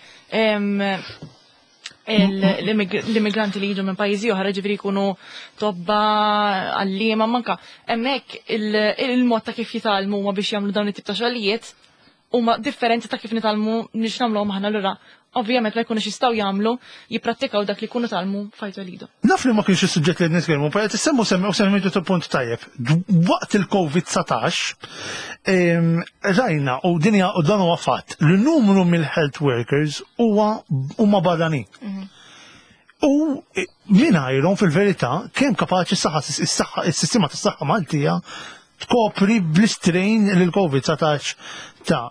l-immigranti li jiġu minn pajjiżi oħra ġifieri jkunu tobba għalliema manka hemmhekk il-mod ta' kif jitgħallmu huma biex jagħmlu dawn it-tip ta' xogħlijiet huma differenti ta' kif nitalmu nix nagħmluhom aħna lura. Ovvjament ma jkunux jistgħu jagħmlu jipprattikaw dak li jkunu talmu fajtu lidu. Naf li ma kienx is-suġġett li nitkellmu, però qed issemmu semmu semmejtu punt tajjeb. Waqt il-COVID satax rajna u dinja u dan huwa fatt li numru mill-health workers huwa huma barranin. U mingħajrhom fil-verità kemm kapaċi is-sistema tas-saħħa Maltija tkopri bl-istrain lill-COVID satax ta'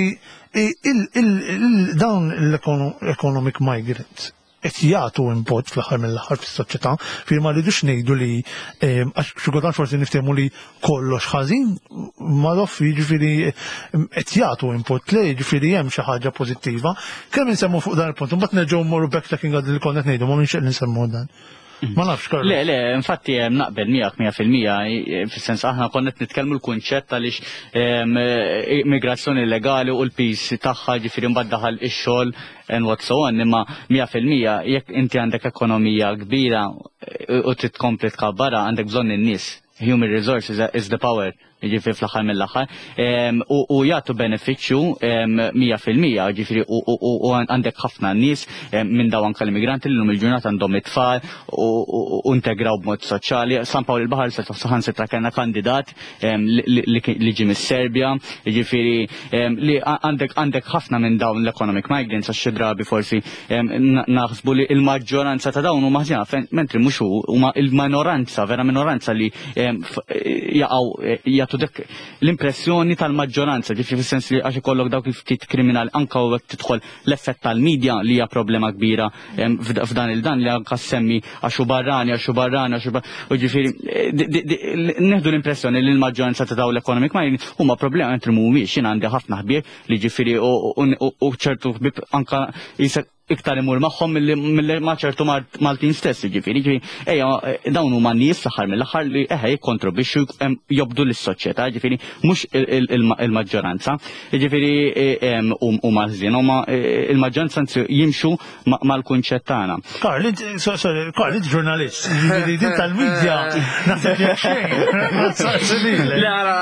dawn l-economic migrants qed jagħtu input fl-aħħar mill-aħħar fis-soċjetà fejn ma rridux ngħidu li għax xi kultant forsi niftehmu li kollox ħażin ma loffi jiġifieri qed jagħtu input li jiġifieri hemm xi ħaġa pożittiva. Kemm insemmu fuq dan il-punt, imbagħad nerġgħu mmorru backtracking għad li konna qed ngħidu ma minx qed nisemmu dan. Ma nafx Karl. Le, le, infatti naqbel miegħek mija fil-mija, fis-sens aħna konna qed nitkellmu l-kunċett għaliex immigrazzjoni illegali u l-pis tagħha ġifieri mbagħad daħal ix-xogħol and what so on, imma mija fil-mija jekk inti għandek ekonomija kbira u titkompli tkabbara għandek bżonn in-nies. Human resources is the power, ġifiri fl-axar mill-axar, u jgħatu beneficju mija fil-mija, ġifiri u għandek ħafna nis minn daw anka l-immigranti li l-lum il-ġurnat għandhom it-tfal u integraw b'mod soċjali. San Pawl il-Bahar s-saħan sitra kena kandidat li ġi mis-Serbja, ġifiri li għandek ħafna minn dawn l-economic migrants għax drabi forsi naħsbu li il-maġġoranza ta' dawn u maħġina, mentri mux huma il-minoranza, vera minoranza li jaqaw jagħtu dak l-impressjoni tal-maġġoranza, ġifieri fis-sens li għax ikollok dawk il-ftit kriminali anke hekk tidħol l-effett tal-medja li hija problema kbira f'dan il-dan li anke semmi għaxu barrani, għaxu barrani, għaxu u ġifieri neħdu l-impressjoni li l-maġġoranza ta' dawn l-economic migrants huma problema mentri mhumiex. Jien għandi ħafna ħbieb li ġifieri u ċertu ħbieb anke iktar imur magħhom milli ma' ċertu Maltin stess, ġifieri, ġifieri ejja dawn huma nies l-aħħar mill-aħħar li eħe jikkontribwixxu jobdu lis-soċjetà, ġifieri mhux il-maġġoranza. Ġifieri huma ħżien huma il-maġġoranza jimxu mal-kunċett tagħna. Karl, sorry, Karl, inti ġurnalist, ġifieri din tal-midja naħseb jekk xejn.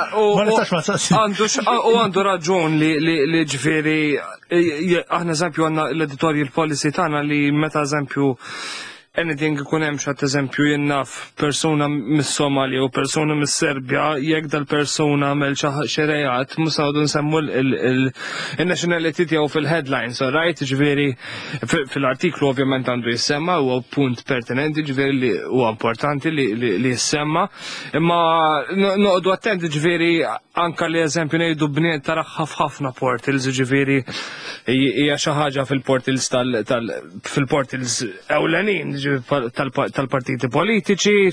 U għandu raġun li ġifieri aħna eżempju għandna l-editorial policy tagħna li meta eżempju anything ikun hemm xatt eżempju jinnaf persuna mis-Somalja u persuna mis-Serbja jekk dal-persuna għamel xi rejat mhux għadu nsemmu il-nationality tiegħu fil-headlines, right? Ġifieri fil-artiklu ovvjament għandu jissemma huwa punt pertinenti ġifieri li huwa importanti li jissemma, imma noqogħdu attenti ġifieri anke li eżempju ngħidu bniet taraħħa f'ħafna portals ġifieri hija xi ħaġa fil-portals fil-portals ewlenin tal-partiti politiċi,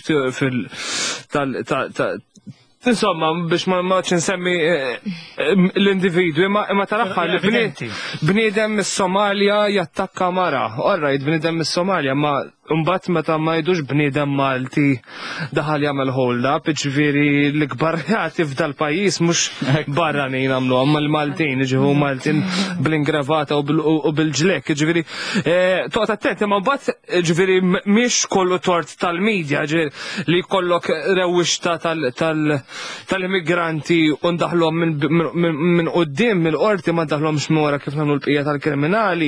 insomma, biex ma ċinsemmi l-individwi, imma taraħħa li bniedem mis-Somalja jattakka mara. All right, bniedem mis-Somalja, ma mbagħad meta ma jgħidux bniedem Malti daħal jagħmel hold up, ġifieri l-ikbar reati f'dal pajjiż mhux barranin għamluhom mal-Maltin, ġifieri Maltin bl-ingravata u bil-ġlek, ġifieri toqgħod attenti, ma mbagħad ġifieri mhix kollu tort tal-medja li jkollok rewwixta tal-immigranti u ndaħluhom minn quddiem mill-qorti ma ndaħluhomx minn wara kif nagħmlu l-bqija tal-kriminali.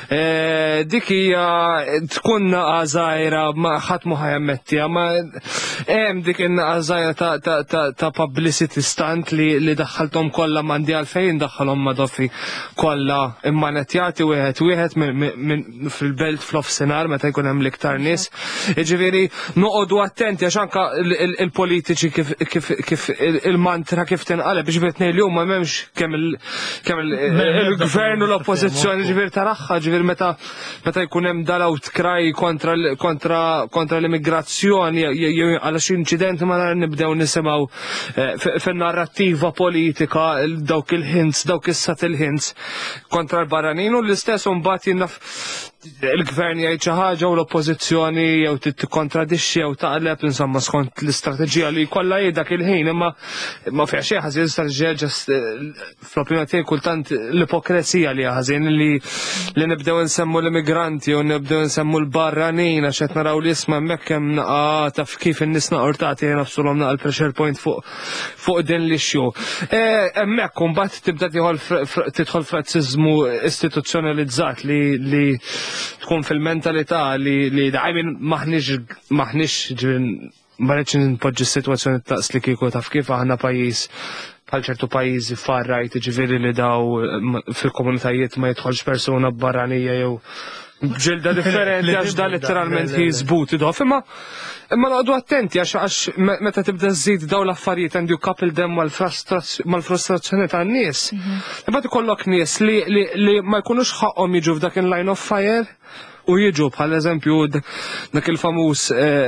Dik hija tkun għazajra ma ħadd mu ħajammettija, ma hemm dik in-għazajra ta' publicity stunt li daħħalthom kollha m'għandi għalfejn daħħalhom ma' doffi kollha immanettjati wieħed wieħed fil-belt fl-offsinar meta jkun hemm l-iktar nies. Jiġifieri noqogħdu attenti għax anke il-politiċi kif il-mantra kif tinqaleb biex qed ngħid huma m'hemmx kemm il-gvern u l-oppożizzjoni ġifieri taraħħa ġifieri meta jkun hemm dal-outcry kontra l-immigrazzjoni għal xi inċidenti ma nibdew nisimgħu fin-narrattiva politika dawk il-hints, dawk is-subtle hints kontra l-barranin u l-istess mbagħad jinnaf il-gvern jgħid xi ħaġa u l-oppożizzjoni jew tikkontradixxi jew taqleb insomma skont l-istrateġija li jkollha hi dak il-ħin, imma ma fiha xejn ħażin strateġija ġast fl-opinjoni tiegħi kultant l-ipokresija li ħażin li nibdew insemmu l-immigranti u nibdew insemmu l-barranin għax qed naraw li isma' hemmhekk hemm naqa' taf kif in-nies naqortati nafsulhom naqa' l-pressure point fuq din l-issue. Hemmhekk imbagħad tibda tidħol f'razziżmu istituzzjonalizzat li tkun fil-mentalità li daqajmin maħniex maħniex ma rridx npoġġi s-sitwazzjoni taqs li kieku taf kif aħna pajjiż bħal ċertu pajjiżi far right ġifieri li daw fil-komunitajiet ma jidħolx persuna barranija jew ġilda differenti għax da letteralment jizbut idof, imma imma noqogħdu attenti għax meta tibda żżid daw l-affarijiet and you couple them mal-frustrazzjoni tan-nies. Imbagħad ikollok nies li ma jkunux ħaqhom jiġu f'dak il-line of fire u jiġu bħal eżempju dak il-famuż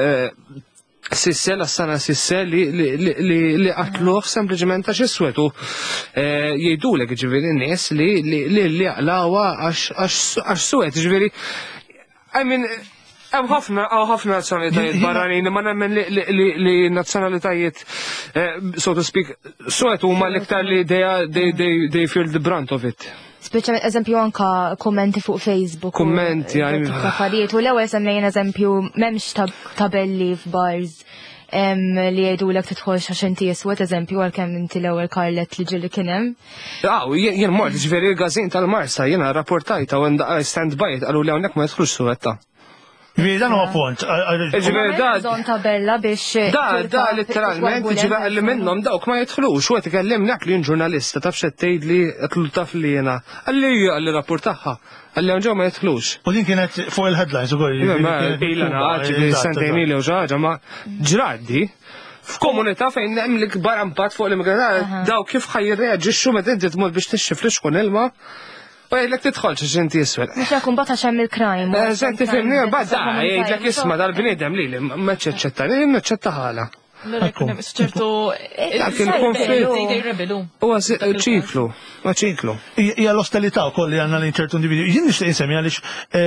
Sissel, għassana Sissel li qatluh sempliċement għax iswetu jgħidulek ġifieri n-nies li għaqlawa għax swet ġifieri. I mean, hemm ħafna ħafna nazzjonalitajiet barranin, ma nemmen li nazzjonalitajiet so to speak swet huma l-iktar li they feel the brunt of it. Speċjalment eżempju anka kommenti fuq Facebook. Kommenti, għajmi. Affarijiet, u l-ewwel semmejn eżempju m'hemmx tabelli f'bars li jgħidulek tidħolx għax inti iswed eżempju għalkemm inti l-ewwel Karlet li ġieli kien hemm. Aw, jien mort ġifieri l-gażin tal-Marsa jiena rrapportajta u stand by qalu li hawnhekk ma jidħlux suwetta. Ġifieri dan huwa punt. Ġifieri da bżonn tabella biex. Da da letteralment ġifieri li minnhom dawk ma jidħlux u qed ikellimnek li jien ġurnalista taf x'qed tgħidli qed taf li jiena. Għalli għalli rapportaħħa. Għalli ġew ma jidħlux. U din kienet fuq il-headlines ukoll. Ma ilha ngħid ġifieri sentejn ili u xi ħaġa ma ġraddi. F'komunità fejn hemm l-ikbar impatt fuq l-immigranti daw kif ħajreaġixxu meta inti tmur biex tixxi fl-ixkun ilma. U jgħidlek tidħolx ġinti jiswed. Mux jakun bata xem il-krajm. Eżenti fimni, bada, jgħidlek isma dal-bnidem li li meċċeċċetta, li meċċetta ħala. ċertu rebelu. U ċiklu, ma ċiklu. Hija l-ostilità wkoll li għandna li ċertu individwi. Jien nixtieq insemmi għaliex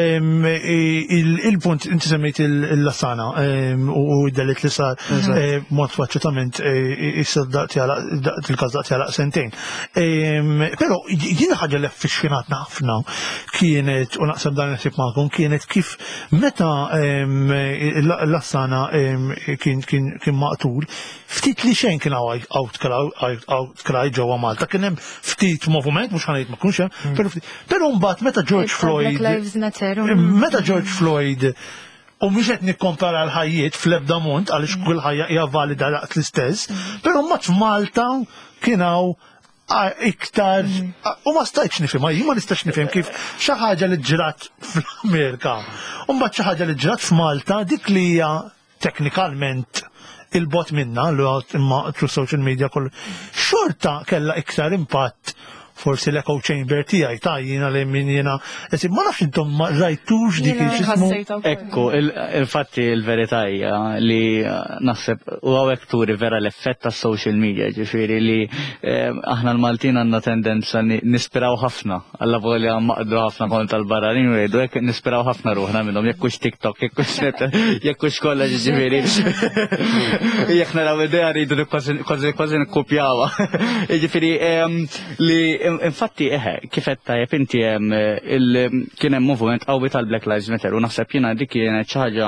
il-punt inti semmejt il-Lassana u d-delit li sar mod faċċetament issa il-każ daqt jalaq sentejn. Però jien ħaġa li affixxinatna ħafna kienet u naqsam dan nasib magħkom kienet kif meta l-Lassana kien maqtul ftit li xejn kien outcry ġewwa Malta, kien hemm ftit moviment, mhux ħanejt ma kunx hemm, però mbagħad meta George Floyd meta George Floyd u mhux qed nikkompara l-ħajjiet fl-ebda mont għaliex kull ħajja hija valida daqs l-istess, però mbagħad f'Malta kien hawn iktar u ma stajtx nifhem, jien ma nistax nifhem kif xi ħaġa li ġrat fl-Amerika u mbagħad xi ħaġa li ġrat f'Malta dik li hija teknikalment il-bot minna imma through social media kollu xorta kellha iktar impatt forsi l-echo chamber tiegħi ta' jiena li min jiena ma nafx intom ma rajtux dik il-ġismu. Ekku, il-fatti il-verità hija li naħseb u hawnhekk turi vera l-effett tas social media, ġifieri li aħna l-Maltin għandna tendenza nispiraw ħafna alla volja maqdru ħafna kontra l-barranin u jgħidu hekk nispiraw ħafna ruħna minnhom jekk hux TikTok, jekk hux jekk hux kollha ġifieri. Jekk naraw idea rridu kważi kważi nikkupjawha. Jiġifieri li infatti eħe, kifet tajjeb inti kien hemm moviment qawwi tal-Black Lives Matter u naħseb jiena dik kienet xi ħaġa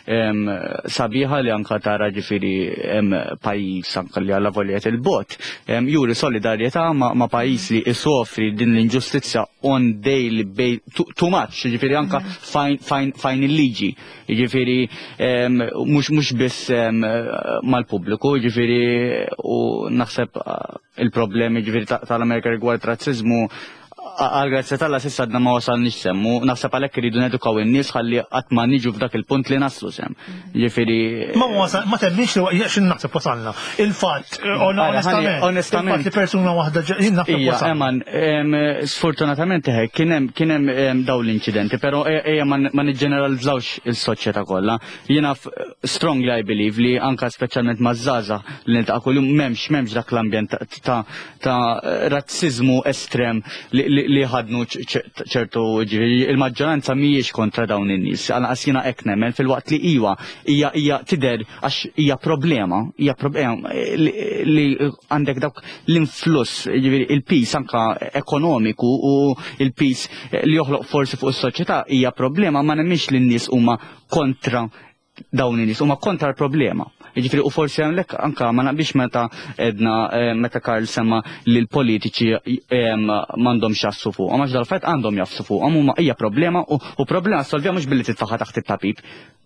sabiħa li anke tara ġifieri hemm pajjiż anke li alla voljet il-bot juri solidarjetà ma' pajjiż li isofri din l-inġustizzja on daily too much, ġifieri anke fajn il-liġi, ġifieri mhux biss mal-pubbliku, ġifieri u naħseb il-problemi ġifieri tal-Amerika rigward razzizmu għal-grazzja tal-la sissa għadna ma wasalniex semmu, naħseb għalhekk iridu nedukaw in-nies ħalli qatt ma niġu f'dak il-punt li naslu sem. Jiġifieri ma wasal ma temmix li x'in naħseb wasalna. Il-fatt onestament li persuna waħda jien naħseb wasalna. Eman, sfortunatament kien hemm dawn l-inċidenti, però ejja ma niġġeneralizzawx is-soċjetà kollha. Jiena strongly I believe li anke speċjalment maż-żgħażagħ li niltaqa' kuljum m'hemmx m'hemmx dak l-ambjent ta' razziżmu estrem li ħadnu ċertu il-maġġoranza mhijiex kontra dawn in-nies. Għalqas jiena hekk nemmen fil-waqt li iwa hija tidher għax hija problema, hija problema li għandek dawk l-influss, il-pis anke ekonomiku u il-pis li joħloq forsi fuq is-soċjetà hija problema, ma nemmix li n-nies huma kontra dawn in-nies, huma kontra l-problema. Jiġifieri u forsi hemmhekk anke ma naqbix meta edna meta Karl semma li l-politiċi m'għandhomx jassu fuqhom, għax dal-fatt għandhom jassu fuqhom huma hija problema u problema solvija mhux billi titfaħħa taħt it-tapib,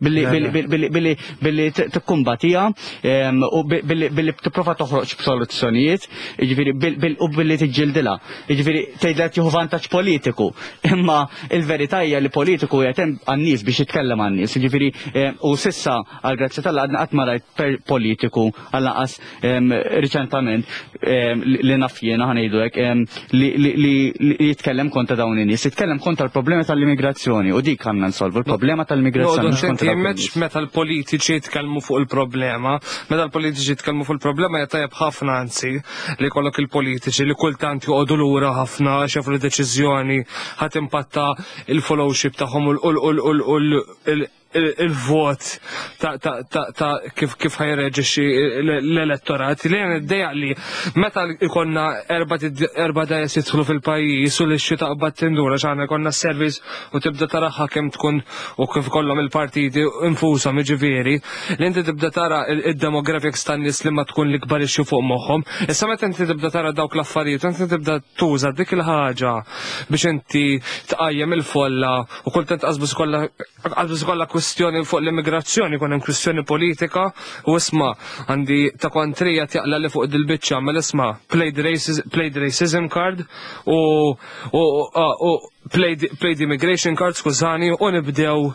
billi tikkumbatija u billi tipprova toħroġ b'soluzzjonijiet, jiġifieri u billi tiġġildilha. Jiġifieri tgħidlek tieħu vantaġġ politiku, imma l-verità hija li politiku qed hemm għan-nies biex jitkellem għan-nies, jiġifieri u s'issa għall-grazzja tal għadna qatt ma rajt politiku għal-naqas riċentament li naf jiena ħanejdu hekk li jitkellem kontra dawn in-nies, jitkellem kontra l-problema tal-immigrazzjoni u dik għandna nsolvu l-problema tal-immigrazzjoni. Meta l-politiċi jitkellmu fuq il-problema, meta l-politiċi jitkellmu fuq il-problema tajjeb ħafna anzi li jkollok il-politiċi li kultant joqogħdu lura ħafna xefru deċiżjoni ħadd impatta il-followship tagħhom u il-vot ta' kif ħajreġixxi l-elettorat li għan id-dejaq li meta ikonna erba dajes jidħlu fil-pajjiż u l-ixxi taqbad tindura x'għandna jkollna s-service u tibda taraħħa kemm tkun u kif kollhom il-partiti infushom jiġifieri li inti tibda tara id-demographics tan-nies li ma tkun l-ikbar ixxi fuq moħħhom. Issa meta inti tibda tara dawk l-affarijiet inti tibda tuża dik il-ħaġa biex inti tqajjem il-folla u kultant qasbis kollha kwestjoni fuq l-immigrazzjoni, kun hemm kwestjoni politika u isma' għandi ta' kontrija tjaqla li fuq dil-biċċa mal isma' play the racism card u play the immigration card, skużani, u nibdew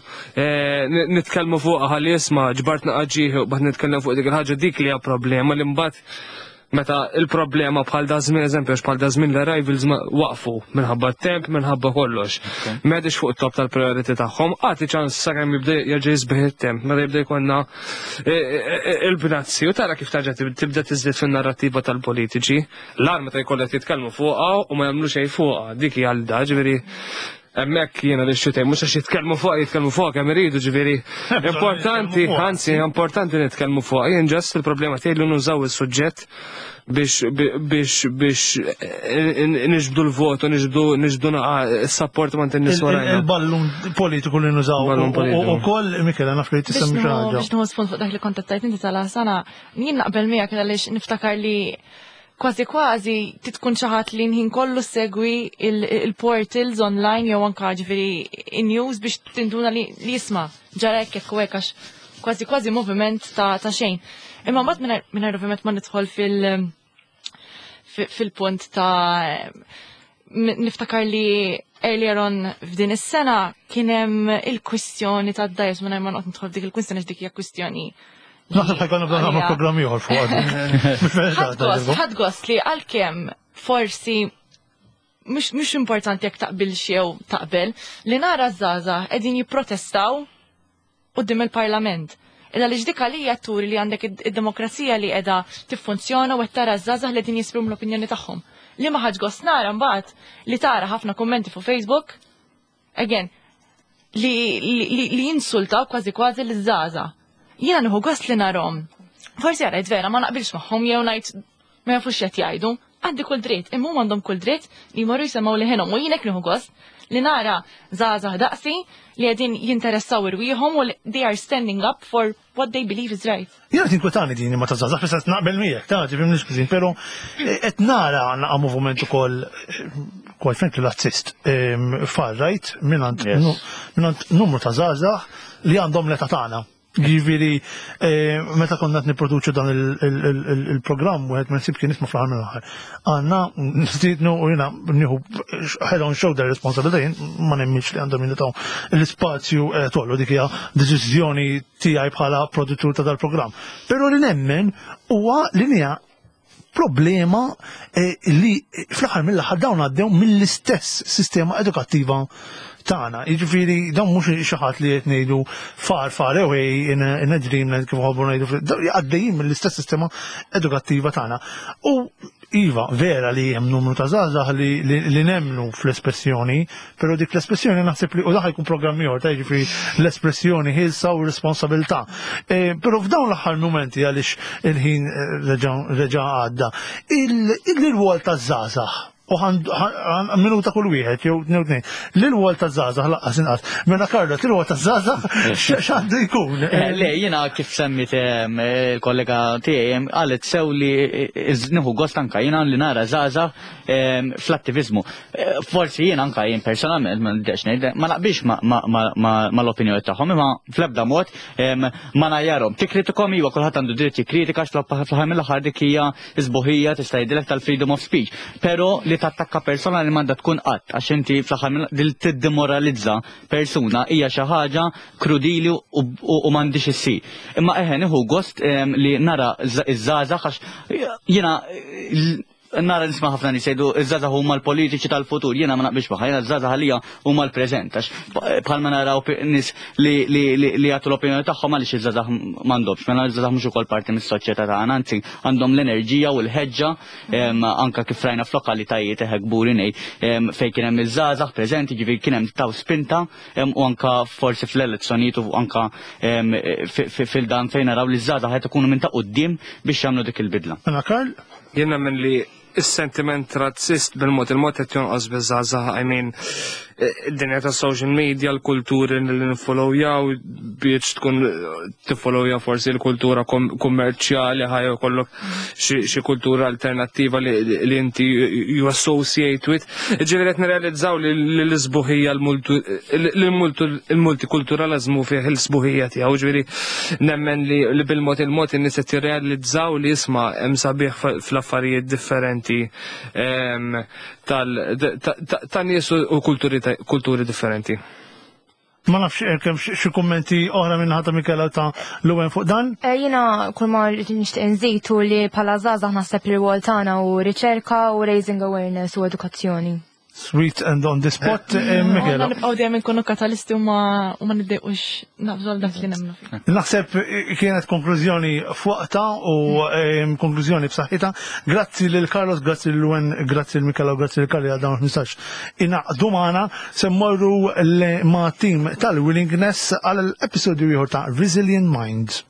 nitkellmu fuq ħalli isma' ġbart naqaġġieħ u bad nitkellem fuq dik il-ħaġa dik li hija problema li mbagħad Meta il-problema bħal da żmien eżempju bħal da żmien l-arrivals waqfu minħabba t-temp, minħabba kollox. M'għedix fuq it-top tal-prioriti tagħhom, għati ċans sakemm jibda jerġa' jisbeħ it-temp, meta jibda jkollna il-binazzi u tara kif tarġa' tibda tiżdied fin-narrattiva tal-politiċi. L-ar meta jkollha jitkellmu fuqha u ma jagħmlu xejn fuqha, dik hija l-da ġifieri. Emmek jiena li xutej, mux għax jitkellmu fuq, jitkellmu fuq kemm iridu ġifieri. Importanti, anzi, importanti nitkellmu fuq. Jien ġast il-problema tiegħi li nużaw is-suġġett biex biex biex niġbdu l-vot u niġbdu s-support ma n-nies warajna. Il-ballun politiku li nużaw. U koll, Mikela, naf li tisemmi xi ħaġa. Biex nuħosfond fuq dak li kont tajt inti tal-ħasana, jien naqbel miegħek għaliex niftakar li kważi kważi titkun xi ħadd li nħin kollu segwi il-portals online jew anke ġifieri in-news biex tinduna li jisma' ġara hekk hekk u hekk għax kważi kważi moviment ta' xejn. Imma mbagħad mingħajr ovvjament ma nidħol fil fil-punt ta' niftakar li earlier on f'din is-sena kien hemm il-kwistjoni tad-dajs mingħajr ma noqgħod nidħol dik il-kwistjoni dik hija kwistjoni. Naħseb ħajkonna bda nagħmlu programm ieħor fuq. Ħadd gost li għalkemm forsi mhux importanti jekk taqbil xew taqbel li nara żgħażagħ qegħdin jipprotestaw quddiem il-Parlament. Illa li ġdik għalija turi li għandek id-demokrazija li qiegħda tiffunzjona u qed tara żgħażagħ li qegħdin jisprumu l-opinjoni tagħhom. Li ma ħadd gost nara mbagħad li tara ħafna kummenti fuq Facebook, again, li jinsultaw kważi kważi liż-żgħażagħ. Jiena nieħu gost li narhom. Forsi għarajt vera ma naqbilx magħhom jew ngħid ma jafux qed jgħidu, għandi kull dritt, imma huma għandhom kull dritt li jmorru jsemgħu liħinhom u jien hekk nieħu gost li nara żgħażagħ daqsi li qegħdin jinteressaw irwieħhom u they are standing up for what they believe is right. Jiena tinkwetani din ma ta' żgħażagħ biex qed naqbel miegħek, ta' ġifim nixkużin, però qed nara għandna moviment ukoll kol frankly l-azzist far right minant numru ta' żgħażagħ li għandhom l-età tagħna. Ġifieri meta konna qed nipproduċu dan il-programm wieħed minn sib kien isma' fl-aħħar mill-aħħar. Għandna nistidnu u jiena nieħu head on shoulder responsibility ma nemmilx li għandhom jingħataw l-ispazju tollu dik hija deċiżjoni tiegħi bħala produttur ta' dal-programm. Però li nemmen huwa li hija problema li fl-aħħar mill-aħħar dawn għaddew mill-istess sistema edukattiva tagħna. Jiġifieri dawn mhux xi ħadd li qed ngħidu far far away in a dreamland kif ħobbu ngħidu għaddejjin mill-istess sistema edukattiva tagħna. U iva vera li hemm numru ta' żgħażagħ li nemmnu fl-espressjoni, però dik l-espressjoni naħseb li u daħ jkun programm ieħor ta' jiġifieri l-espressjoni ħilsa u responsabilità. Però f'dawn l-aħħar momenti għaliex il-ħin reġa' għadda, il-rwol taż-żgħażagħ u minuta kull wieħed jew tnejn. L-irwol ta' żgħażagħ laqqas inqas. Mela Karla, l-irwol ta' żgħażagħ x'għandu jkun? Le, jiena kif semmit il-kollega tiegħi qalet sew li nieħu gost anke jiena li nara żgħażagħ fl-attiviżmu. Forsi jien anke jien personalment ma niddex ngħid ma naqbilx mal-opinjoni tagħhom imma fl-ebda mod ma najjarhom. Tikkritikhom iva kulħadd għandu dritt jikkritika fl-aħħar mill-aħħar dik hija sbuħija tista' jgħidilek tal-freedom of speech. Però li tattakka persona li m'għandha tkun qatt għax inti fl-aħħar dil tiddemoralizza persuna hija xi ħaġa krudili u m'għandix issir. Imma eħe nieħu gost li nara iż-żgħażagħ għax jiena nara nisma' ħafna nies jgħidu iż-żgħażagħ huma l-politiċi tal-futur, jiena ma naqbilx magħha, jiena żgħażagħ għalija huma l-preżent għax bħalma naraw nies li jagħtu l-opinjoni tagħhom għaliex iż-żgħażagħ m'għandhomx, mela iż-żgħażagħ mhux ukoll parti mis-soċjetà tagħna, anzi għandhom l-enerġija u l-ħeġġa anke kif rajna f'lokalitajiet eħe kburi ngħid fejn kien hemm iż-żgħażagħ preżenti, ġifieri kien hemm taw spinta u anke forsi fl-elezzjonijiet u anke fil-dan fejn naraw li ż-żgħażagħ qed ikunu minn ta' quddiem biex jagħmlu dik il-bidla. Karl? Jiena minn li is-sentiment razzist bil-mod il-mod qed jonqos biż-żgħażagħ, I mean id-dinja ta' social media, l-kulturi li nifollowjaw biex tkun tifollowja forsi l-kultura kummerċjali ħajja kollok xi kultura alternattiva li inti you associate with. Ġifieri qed nirrealizzaw li l-isbuħija l-multikulturalizmu fih il-sbuħija tiegħu, ġifieri nemmen li bil-mod il-mod in-nies qed jirrealizzaw li isma' hemm sabiħ fl-affarijiet differenti ta' nies u kulturi differenti. Ma nafx kemm xi kummenti oħra minn ħadd Mikela ta' Luwen fuq dan? Jiena kull ma nixtieq nżidu li bħala żgħażagħ naħseb li r-rwol tagħna u riċerka u raising awareness u edukazzjoni. Sweet and on the spot, Mikela. Nibqgħu dejjem inkunu katalisti u ma niddejqux nafżu dak li nemmnu fih. Naħseb kienet konklużjoni fuqta u konklużjoni b'saħħitha. Grazzi lil Carlos, grazzi lil Luwen, grazzi lil Mikela u grazzi lil Kalli għal dawn il-ħmistax inaqdu magħna se mmorru ma' tim tal-Willingness għal l-episodju ieħor ta' Resilient Minds.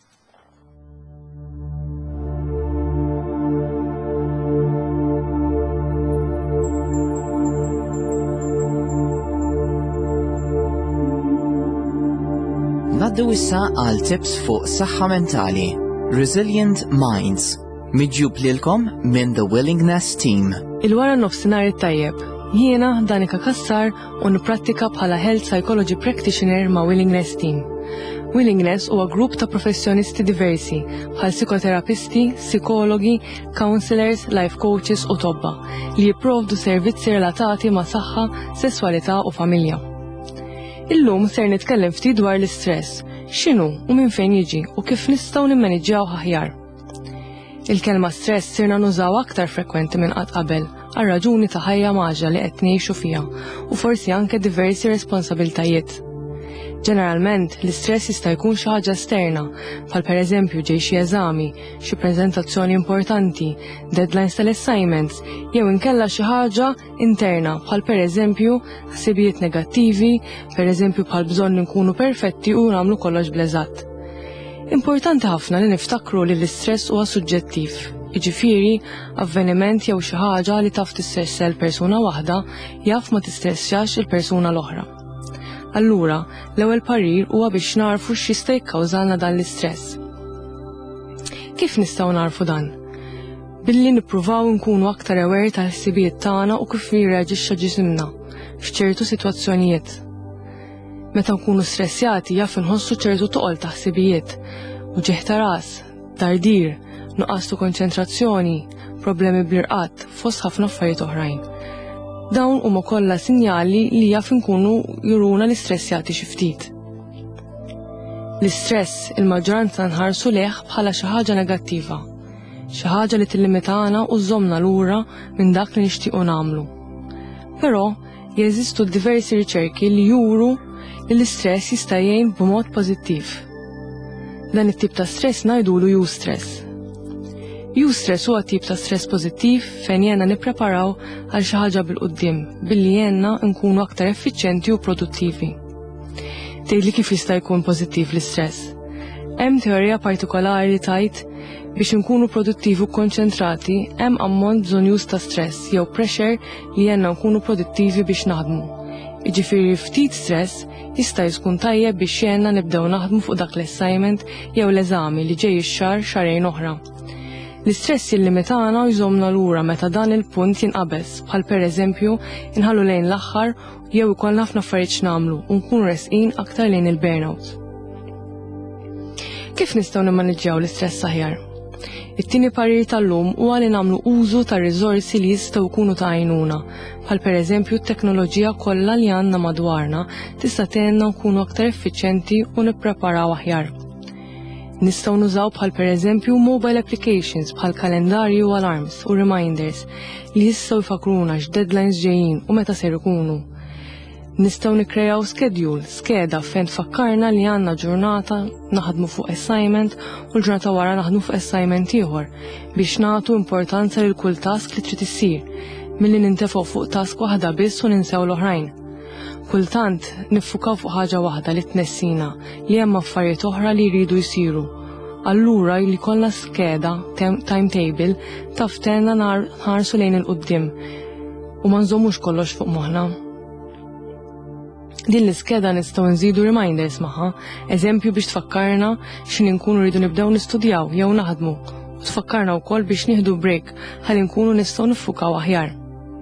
Naddu issa għal tips fuq saħħa mentali. Resilient Minds. Miġjub lilkom minn The Willingness Team. Il-wara nofsinhar tajjeb. Jiena Danika Kassar u nipprattika bħala Health Psychology Practitioner ma' Willingness Team. Willingness huwa grupp ta' professjonisti diversi bħal psikoterapisti, psikologi, counselors, life coaches u tobba li jipprovdu servizzi relatati ma' saħħa, sesswalità u familja. Illum ser nitkellem ftit dwar l-istress, x'inhu u minn fejn jiġi u kif nistgħu nimmaneġġjaw aħjar. Il-kelma stress sirna nużaw aktar frekwenti minn qatt qabel għal raġuni ta' ħajja maġa li qed ngħixu fiha u forsi anke diversi responsabiltajiet. Ġeneralment, l-istress jista' jkun xi ħaġa esterna, bħal pereżempju ġej xi eżami, xi preżentazzjoni importanti, deadlines tal-assignments, jew inkella xi ħaġa interna, bħal pereżempju ħsibijiet negattivi, pereżempju bħal bżonn nkunu perfetti u nagħmlu kollox bl-eżatt. Importanti ħafna li niftakru li l-istress huwa suġġettiv. Jiġifieri, avveniment jew xi ħaġa li taf tistressa l-persuna waħda jaf ma tistressjax il-persuna l-oħra. Allura, l-ewwel parir huwa biex narfu x'jista' jikkawżalna dan l-istress. Kif nistgħu narfu dan? Billi nippruvaw nkunu aktar aware tal-ħsibijiet tagħna u kif jirreaġixxa ġisimna f'ċertu sitwazzjonijiet. Meta nkunu stressjati jaf inħossu ċertu toqol ta' ħsibijiet u ġieħ ta' ras, tardir, nuqqas ta' konċentrazzjoni, problemi bl-irqad fost ħafna affarijiet oħrajn. Dawn huma kollha sinjali li jaf inkunu juruna l-istressjati xi ftit. L-istress il-maġġoranza nħarsu leh bħala xi ħaġa negattiva, xi ħaġa li tillimitana u żommna lura minn dak li nixtiequ nagħmlu. Però jeżistu diversi riċerki li juru li l-istress jista' jgħin b'mod pożittiv. Dan it-tip ta' stress ngħidulu eustress. Eustress huwa tip ta' stress pożittiv fejn jenna nippreparaw għal xi ħaġa bil-qudiem billi jenna nkunu aktar effiċjenti u produttivi. Tgħidli kif jista' jkun pożittiv l-istress. Hemm teorija partikolari li tajt biex nkunu produttivi u konċentrati hemm ammont bżonjuż ta' stress jew pressure li jenna nkunu produttivi biex naħdmu. Jiġifieri ftit stress jista' jkun tajjeb biex jenna nibdew naħdmu fuq dak l-assignment jew l-eżami li ġej ix-xahar xarejn oħra. L-istress jillimitana u jżommna lura meta dan il-punt jinqabes, bħal pereżempju inħallu lejn l-aħħar jew ikollna ħafna affarijiet nagħmlu u nkunu resqin aktar lejn il-burnout. Kif nistgħu nimmaneġġjaw l-istress aħjar? It-tieni parir tal-lum huwa li nagħmlu użu ta' riżorsi li jistgħu jkunu ta' għajnuna, bħal pereżempju t-teknoloġija kollha li għandna madwarna tista' tgħinna nkunu aktar effiċjenti u nippreparaw aħjar. Nistgħu nużaw bħal pereżempju mobile applications bħal kalendarju u alarms u reminders li jistgħu jfakruna x'deadlines ġejjin u meta ser ikunu. Nistgħu nikkreaw schedule, skeda fejn tfakkarna li għandna ġurnata naħdmu fuq assignment u l-ġurnata wara naħdmu fuq assignment ieħor biex nagħtu importanza lil kull task li trid issir milli nintefgħu fuq task waħda biss u ninsew l-oħrajn. Kultant niffukaw fuq ħaġa waħda li tnessina li hemm affarijiet oħra li jridu jsiru. Allura li kollha skeda timetable taf tenna nħarsu lejn il-qudiem u ma nżommux kollox fuq moħħna. Din l-iskeda nistgħu nżidu reminders magħha, eżempju biex tfakkarna x'in inkunu rridu nibdew nistudjaw jew naħdmu u tfakkarna wkoll biex nieħdu break ħalli nkunu nistgħu niffukaw aħjar.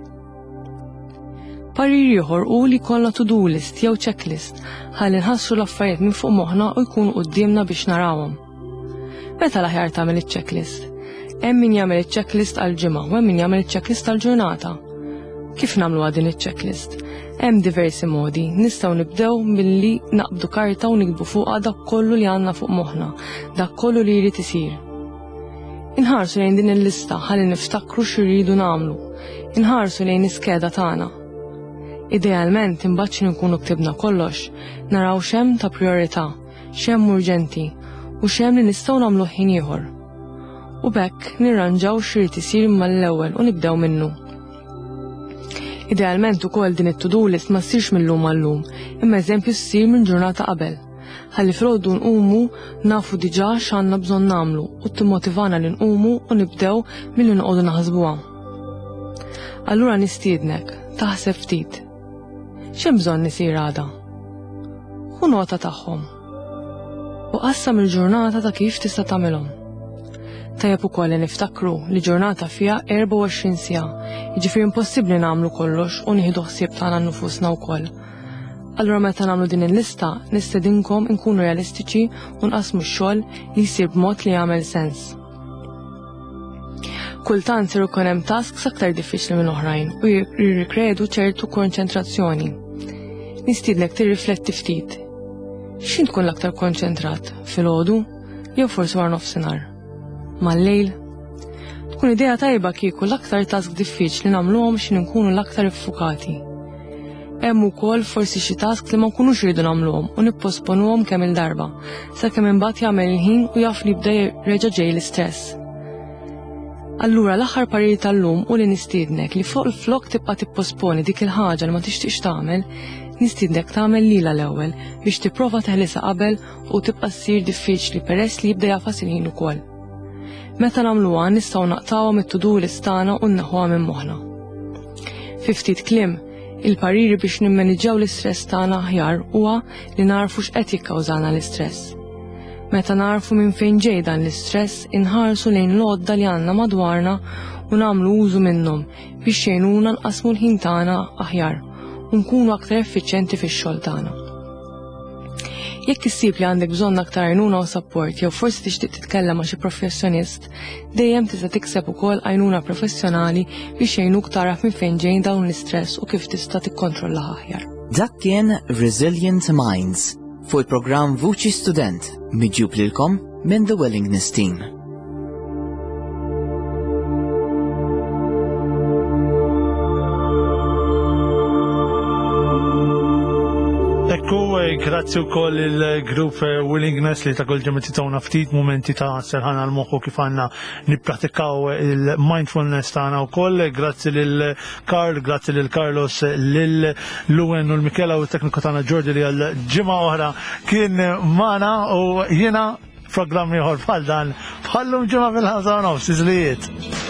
Parir ieħor hu li jkollna to-do list jew checklist ħalli nħassru l-affarijiet minn fuq moħħna u jkunu qudiemna biex narawhom. Meta l-aħjar tagħmel iċ-checklist? Hemm min jagħmel iċ-checklist għall-ġimgħa u hemm min jagħmel iċ-checklist għall-ġurnata. Kif nagħmlu din iċ-checklist? Hemm diversi modi. Nistgħu nibdew milli naqbdu karta u nikbu fuqha dak kollu li għandna fuq moħħna, dak kollu li jrid isir. Inħarsu lejn din il-lista ħalli niftakru x'irridu nagħmlu. Inħarsu lejn iskeda tagħna. Idealment imbagħad xi nkunu ktibna kollox, naraw x'hemm ta' priorità, x'hemm urġenti u x'hemm li nistgħu nagħmlu ħin ieħor. U bekk nirranġaw x'irid isir mal-ewwel u nibdew minnu. Idealment ukoll din it-to-do list ma ssirx mill-lum għall-lum, imma eżempju ssir minn ġurnata qabel. Ħalli filgħodu nqumu nafu diġà x'għandna bżonn nagħmlu u timmotivana li nqumu u nibdew milli noqogħdu naħsbuha. Allura nistiednek, taħseb ftit. X'hemm bżonn isir għada? Ħu nota tagħhom. U qassam il-ġurnata ta' kif tista' tagħmilhom. Tajjeb ukoll li niftakru li ġurnata fiha erba' u għoxrin siegħa, jiġifieri impossibbli nagħmlu kollox u nieħdu ħsieb tagħna nnufusna wkoll. Allura meta nagħmlu din il-lista nistedinkom inkunu realistiċi u nqasmu x-xogħol li jsir b'mod li jagħmel sens. Kultant ser ikun hemm tasks aktar diffiċli minn oħrajn u jirrikredu ċertu konċentrazzjoni. Nistiednek tirrifletti ftit. X'in tkun l-aktar konċentrat? Filgħodu jew forsi wara nofsinhar? Mal-lejl? Tkun idea tajba kieku l-aktar task diffiċli nagħmluhom x'in nkunu l-aktar iffukati. Hemm ukoll forsi xi task li ma nkunux iridu nagħmluhom u nipposponuhom kemm il-darba sakemm imbagħad jagħmel il-ħin u jaf li jibda reġa' ġej l-istress. Allura l-aħħar parir tal-lum u li nistiednek li fuq il-flok tibqa' tipposponi dik il-ħaġa li ma tixtieqx tagħmel, nistiednek tagħmel lilha l-ewwel biex tipprova teħlisha qabel u tibqa' ssir diffiċli peress li jibda jafas il-ħin ukoll. Meta nagħmluha nistgħu naqtawhom it-to-do list tagħna u nneħħuha minn moħħna. Fi ftit kliem, il-pariri biex nimmaniġġjaw l-istress tagħna aħjar huwa li narfu x'qed jikkawżana l-istress. Meta narfu minn fejn ġej dan l-istress, inħarsu lejn l-għodda li għandna madwarna u nagħmlu użu minnhom biex jgħinuna nqasmu l-ħin tagħna aħjar u nkunu aktar effiċjenti fix-xogħol tagħna. Jekk issib li għandek bżonn aktar għajnuna u support jew forsi tixtieq titkellem ma' xi professjonist, dejjem tista' tikseb ukoll għajnuna professjonali biex jgħinuk taraf minn fejn ġejjin dawn l-istress u kif tista' tikkontrollaha aħjar. Dak kien Resilient Minds fuq il-programm Vuċi Student miġjub lilkom minn The Willingness Team. Ekku, grazzi wkoll il-grupp Willingness li ta' kull ġemmetti tawna ftit momenti ta' serħana l-moħħu kif għandna nippratikaw il-mindfulness tagħna wkoll. Grazzi lil Karl, grazzi lil Carlos, lil Luwen u l-Mikela u t-tekniku tagħna Jordi li għal ġimgħa oħra kien magħna u jiena programmi ieħor bħal dan bħallum ġimgħa fil-ħamsa u nofs iżlijiet.